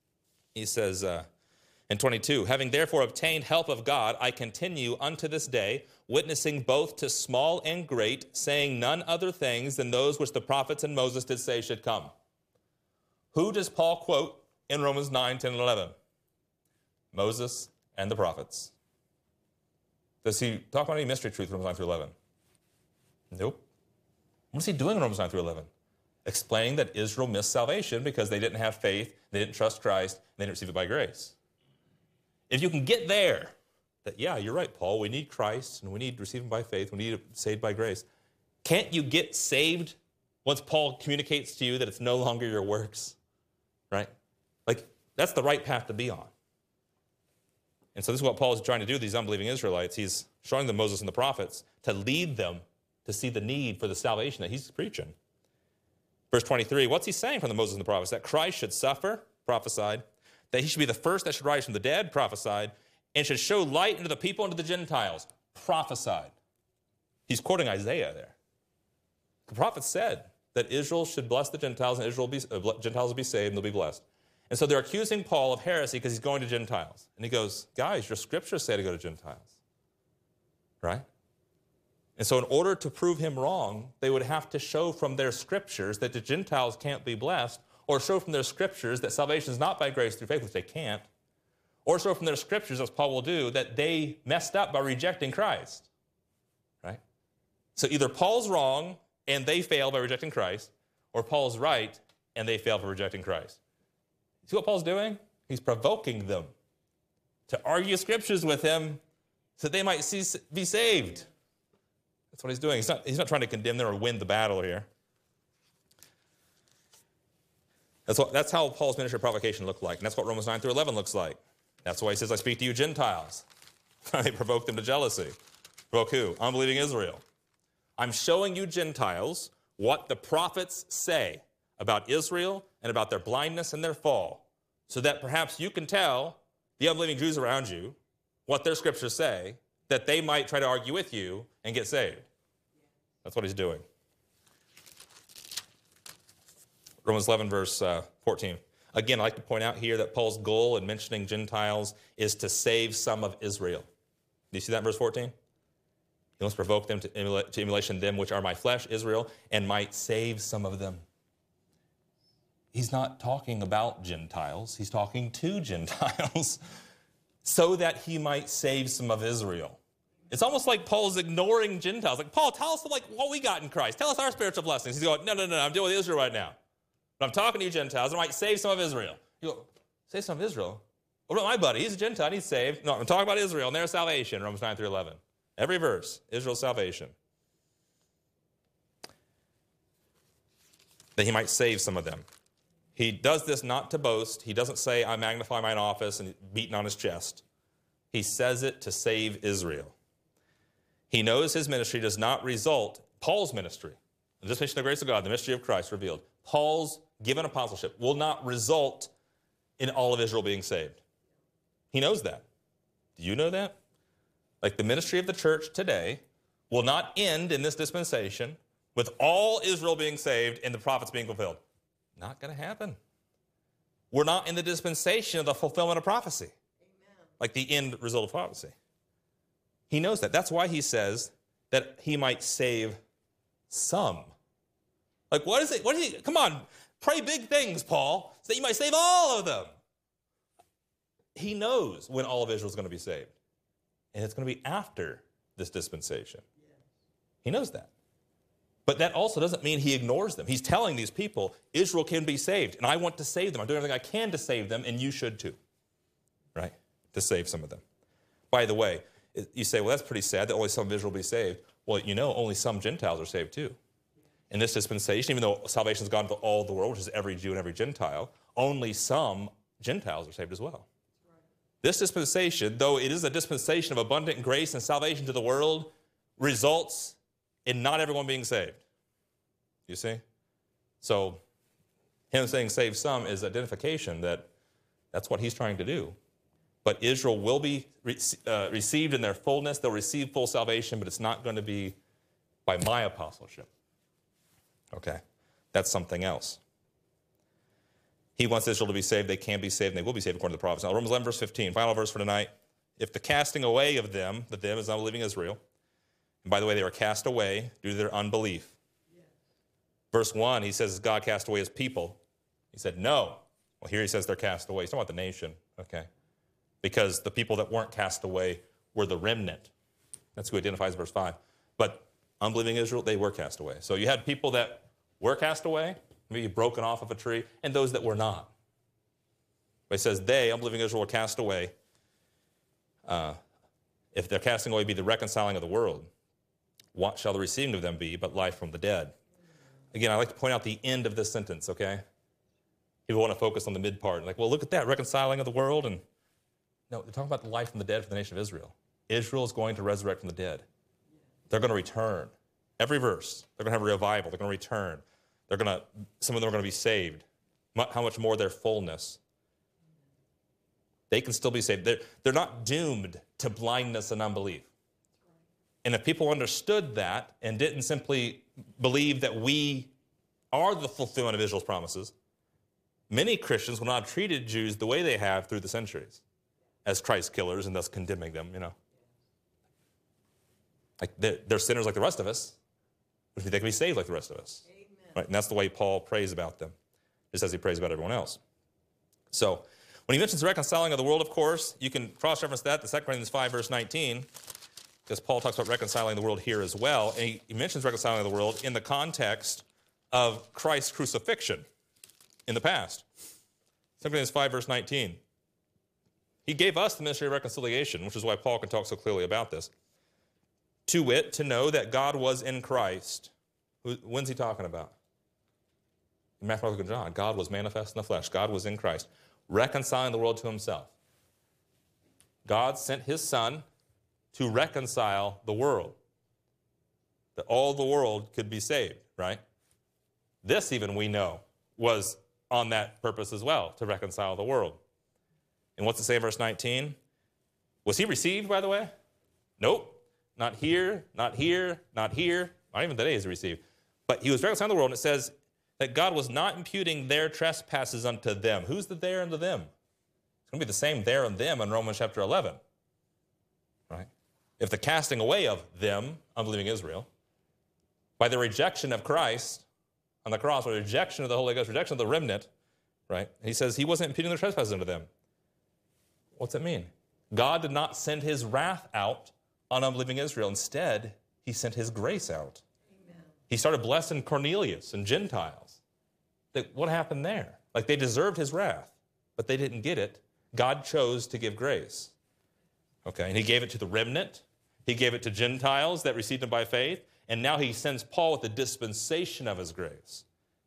in 22, having therefore obtained help of God, I continue unto this day, witnessing both to small and great, saying none other things than those which the prophets and Moses did say should come. Who does Paul quote in Romans 9, 10, and 11? Moses and the prophets. Does he talk about any mystery truth in Romans 9 through 11? Nope. What is he doing in Romans 9 through 11? Explaining that Israel missed salvation because they didn't have faith, they didn't trust Christ, and they didn't receive it by grace. If you can get there, that, yeah, you're right, Paul, we need Christ, and we need to receive him by faith, we need it saved by grace. Can't you get saved once Paul communicates to you that it's no longer your works, right? Like, that's the right path to be on. And so this is what Paul is trying to do to these unbelieving Israelites. He's showing them Moses and the prophets to lead them to see the need for the salvation that he's preaching. Verse 23, what's he saying from the Moses and the prophets? That Christ should suffer, prophesied, that he should be the first that should rise from the dead, prophesied, and should show light unto the people and to the Gentiles. Prophesied. He's quoting Isaiah there. The prophet said that Israel should bless the Gentiles, and Gentiles will be saved, and they'll be blessed. And so they're accusing Paul of heresy because he's going to Gentiles. And he goes, guys, your scriptures say to go to Gentiles. Right? And so in order to prove him wrong, they would have to show from their scriptures that the Gentiles can't be blessed, or show from their scriptures that salvation is not by grace through faith, which they can't, or show from their scriptures, as Paul will do, that they messed up by rejecting Christ. Right? So either Paul's wrong and they fail by rejecting Christ, or Paul's right and they fail for rejecting Christ. See what Paul's doing? He's provoking them to argue scriptures with him so that they might be saved. That's what he's doing. He's not trying to condemn them or win the battle here. That's how Paul's ministry of provocation looked like. And that's what Romans 9 through 11 looks like. That's why he says, I speak to you Gentiles. I provoke them to jealousy. Provoke who? Unbelieving Israel. I'm showing you Gentiles what the prophets say about Israel and about their blindness and their fall, so that perhaps you can tell the unbelieving Jews around you what their scriptures say, that they might try to argue with you and get saved. That's what he's doing. Romans 11, verse 14. Again, I'd like to point out here that Paul's goal in mentioning Gentiles is to save some of Israel. Do you see that in verse 14? He must provoke them to emulation them which are my flesh, Israel, and might save some of them. He's not talking about Gentiles. He's talking to Gentiles so that he might save some of Israel. It's almost like Paul's ignoring Gentiles. Like, Paul, tell us what we got in Christ. Tell us our spiritual blessings. He's going, no, I'm dealing with Israel right now. But I'm talking to you Gentiles, and I might save some of Israel. You go, save some of Israel? What about my buddy? He's a Gentile, he's saved. No, I'm talking about Israel and their salvation, Romans 9 through 11. Every verse, Israel's salvation. That he might save some of them. He does this not to boast. He doesn't say, I magnify mine office and beating on his chest. He says it to save Israel. He knows his ministry does not result, Paul's ministry, the dispensation of the grace of God, the mystery of Christ revealed, Paul's given apostleship will not result in all of Israel being saved. He knows that. Do you know that? Like the ministry of the church today will not end in this dispensation with all Israel being saved and the prophets being fulfilled. Not going to happen. We're not in the dispensation of the fulfillment of prophecy. Amen. Like the end result of prophecy. He knows that. That's why he says that he might save some. Like, what is it? Come on, pray big things, Paul, so that you might save all of them. He knows when all of Israel is going to be saved. And it's going to be after this dispensation. He knows that. But that also doesn't mean he ignores them. He's telling these people, Israel can be saved, and I want to save them. I'm doing everything I can to save them, and you should too. Right? To save some of them. By the way, you say, well, that's pretty sad that only some of Israel will be saved. Well, you know, only some Gentiles are saved too. In this dispensation, even though salvation has gone to all the world, which is every Jew and every Gentile, only some Gentiles are saved as well. This dispensation, though it is a dispensation of abundant grace and salvation to the world, results in not everyone being saved. You see? So him saying save some is identification that that's what he's trying to do. But Israel will be received in their fullness. They'll receive full salvation, but it's not going to be by my apostleship. Okay, that's something else. He wants Israel to be saved. They can be saved, and they will be saved according to the prophets. Now, Romans 11, verse 15, final verse for tonight. If the casting away of them, the them is unbelieving Israel, and by the way, they were cast away due to their unbelief. Yes. Verse 1, he says, God cast away his people. He said, no. Well, here he says they're cast away. He's talking about the nation, okay? Because the people that weren't cast away were the remnant. That's who identifies verse 5. But unbelieving Israel, they were cast away. So you had people that were cast away, maybe broken off of a tree, and those that were not. But it says they, unbelieving Israel, were cast away. If their casting away be the reconciling of the world, what shall the receiving of them be but life from the dead? Again, I like to point out the end of this sentence, okay? People want to focus on the mid part. Like, well, look at that, reconciling of the world. And no, they're talking about the life from the dead for the nation of Israel. Israel is going to resurrect from the dead. They're going to return. Every verse, they're going to have a revival. They're going to return. Some of them are going to be saved. How much more their fullness. They can still be saved. They're not doomed to blindness and unbelief. And if people understood that and didn't simply believe that we are the fulfillment of Israel's promises, many Christians will not have treated Jews the way they have through the centuries as Christ killers and thus condemning them, Like they're sinners like the rest of us, which means they can be saved like the rest of us. Amen. Right? And that's the way Paul prays about them, just as he prays about everyone else. So when he mentions the reconciling of the world, of course, you can cross-reference that to 2 Corinthians 5, verse 19, because Paul talks about reconciling the world here as well. And he mentions reconciling the world in the context of Christ's crucifixion in the past. 2 Corinthians 5, verse 19. He gave us the ministry of reconciliation, which is why Paul can talk so clearly about this. To wit, to know that God was in Christ. When's he talking about? In Matthew, Mark, Luke, and John. God was manifest in the flesh. God was in Christ, reconciling the world to himself. God sent his Son to reconcile the world, that all the world could be saved, right? This, even we know, was on that purpose as well, to reconcile the world. And what's it say in verse 19? Was he received, by the way? Nope. Not here, not here, not here. Not even today is he received. But he was reconciling the world, and it says that God was not imputing their trespasses unto them. Who's the there unto them? It's going to be the same there and them in Romans chapter 11. Right? If the casting away of them, unbelieving Israel, by the rejection of Christ on the cross, or rejection of the Holy Ghost, rejection of the remnant, right? He says he wasn't imputing their trespasses unto them. What's it mean? God did not send his wrath out on unbelieving Israel. Instead, he sent his grace out. Amen. He started blessing Cornelius and Gentiles. What happened there? Like they deserved his wrath, but they didn't get it. God chose to give grace. Okay, and he gave it to the remnant. He gave it to Gentiles that received him by faith. And now he sends Paul with the dispensation of his grace.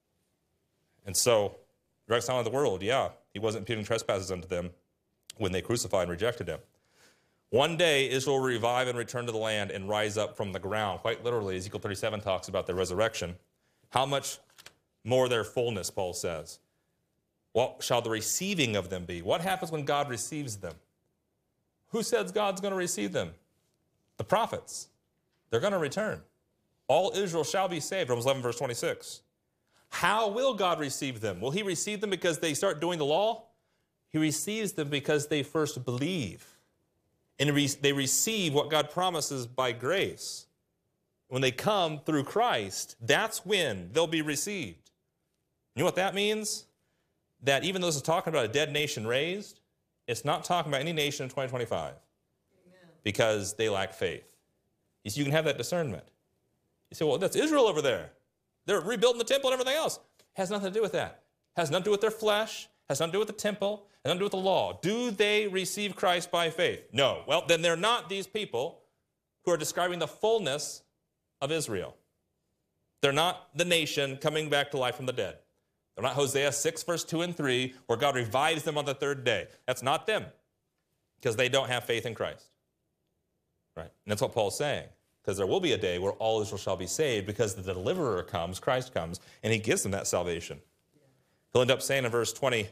And so, reconciling the world, he wasn't imputing trespasses unto them when they crucified and rejected him. One day, Israel will revive and return to the land and rise up from the ground. Quite literally, Ezekiel 37 talks about their resurrection. How much more their fullness, Paul says. What shall the receiving of them be? What happens when God receives them? Who says God's going to receive them? The prophets. They're going to return. All Israel shall be saved, Romans 11, verse 26. How will God receive them? Will he receive them because they start doing the law? He receives them because they first believe. And they receive what God promises by grace. When they come through Christ, that's when they'll be received. You know what that means? That even though this is talking about a dead nation raised, it's not talking about any nation in 2025. Amen. Because they lack faith. You see, you can have that discernment. You say, well, that's Israel over there. They're rebuilding the temple and everything else. Has nothing to do with that. Has nothing to do with their flesh. Has nothing to do with the temple. Has nothing to do with the law. Do they receive Christ by faith? No. Well, then they're not these people who are describing the fullness of Israel. They're not the nation coming back to life from the dead. They're not Hosea 6, verse 2 and 3, where God revives them on the third day. That's not them, because they don't have faith in Christ. Right? And that's what Paul's saying, because there will be a day where all Israel shall be saved, because the deliverer comes, Christ comes, and he gives them that salvation. He'll end up saying in verse 28,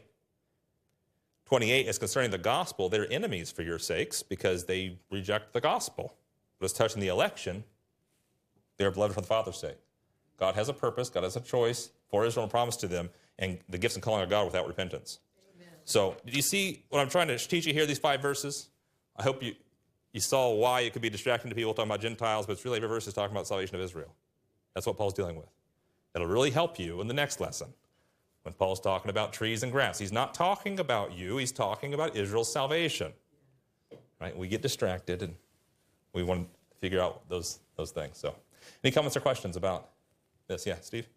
as concerning the gospel, they're enemies for your sakes, because they reject the gospel. But as touching the election, they are beloved for the Father's sake. God has a purpose, God has a choice for Israel and promise to them, and the gifts and calling of God without repentance. Amen. So, did you see what I'm trying to teach you here, these 5 verses? I hope you saw why it could be distracting to people talking about Gentiles, but it's really every verse is talking about salvation of Israel. That's what Paul's dealing with. That'll really help you in the next lesson. When Paul's talking about trees and grass, he's not talking about you, he's talking about Israel's salvation. Right? We get distracted and we want to figure out those things. So, any comments or questions about this? Yeah, Steve?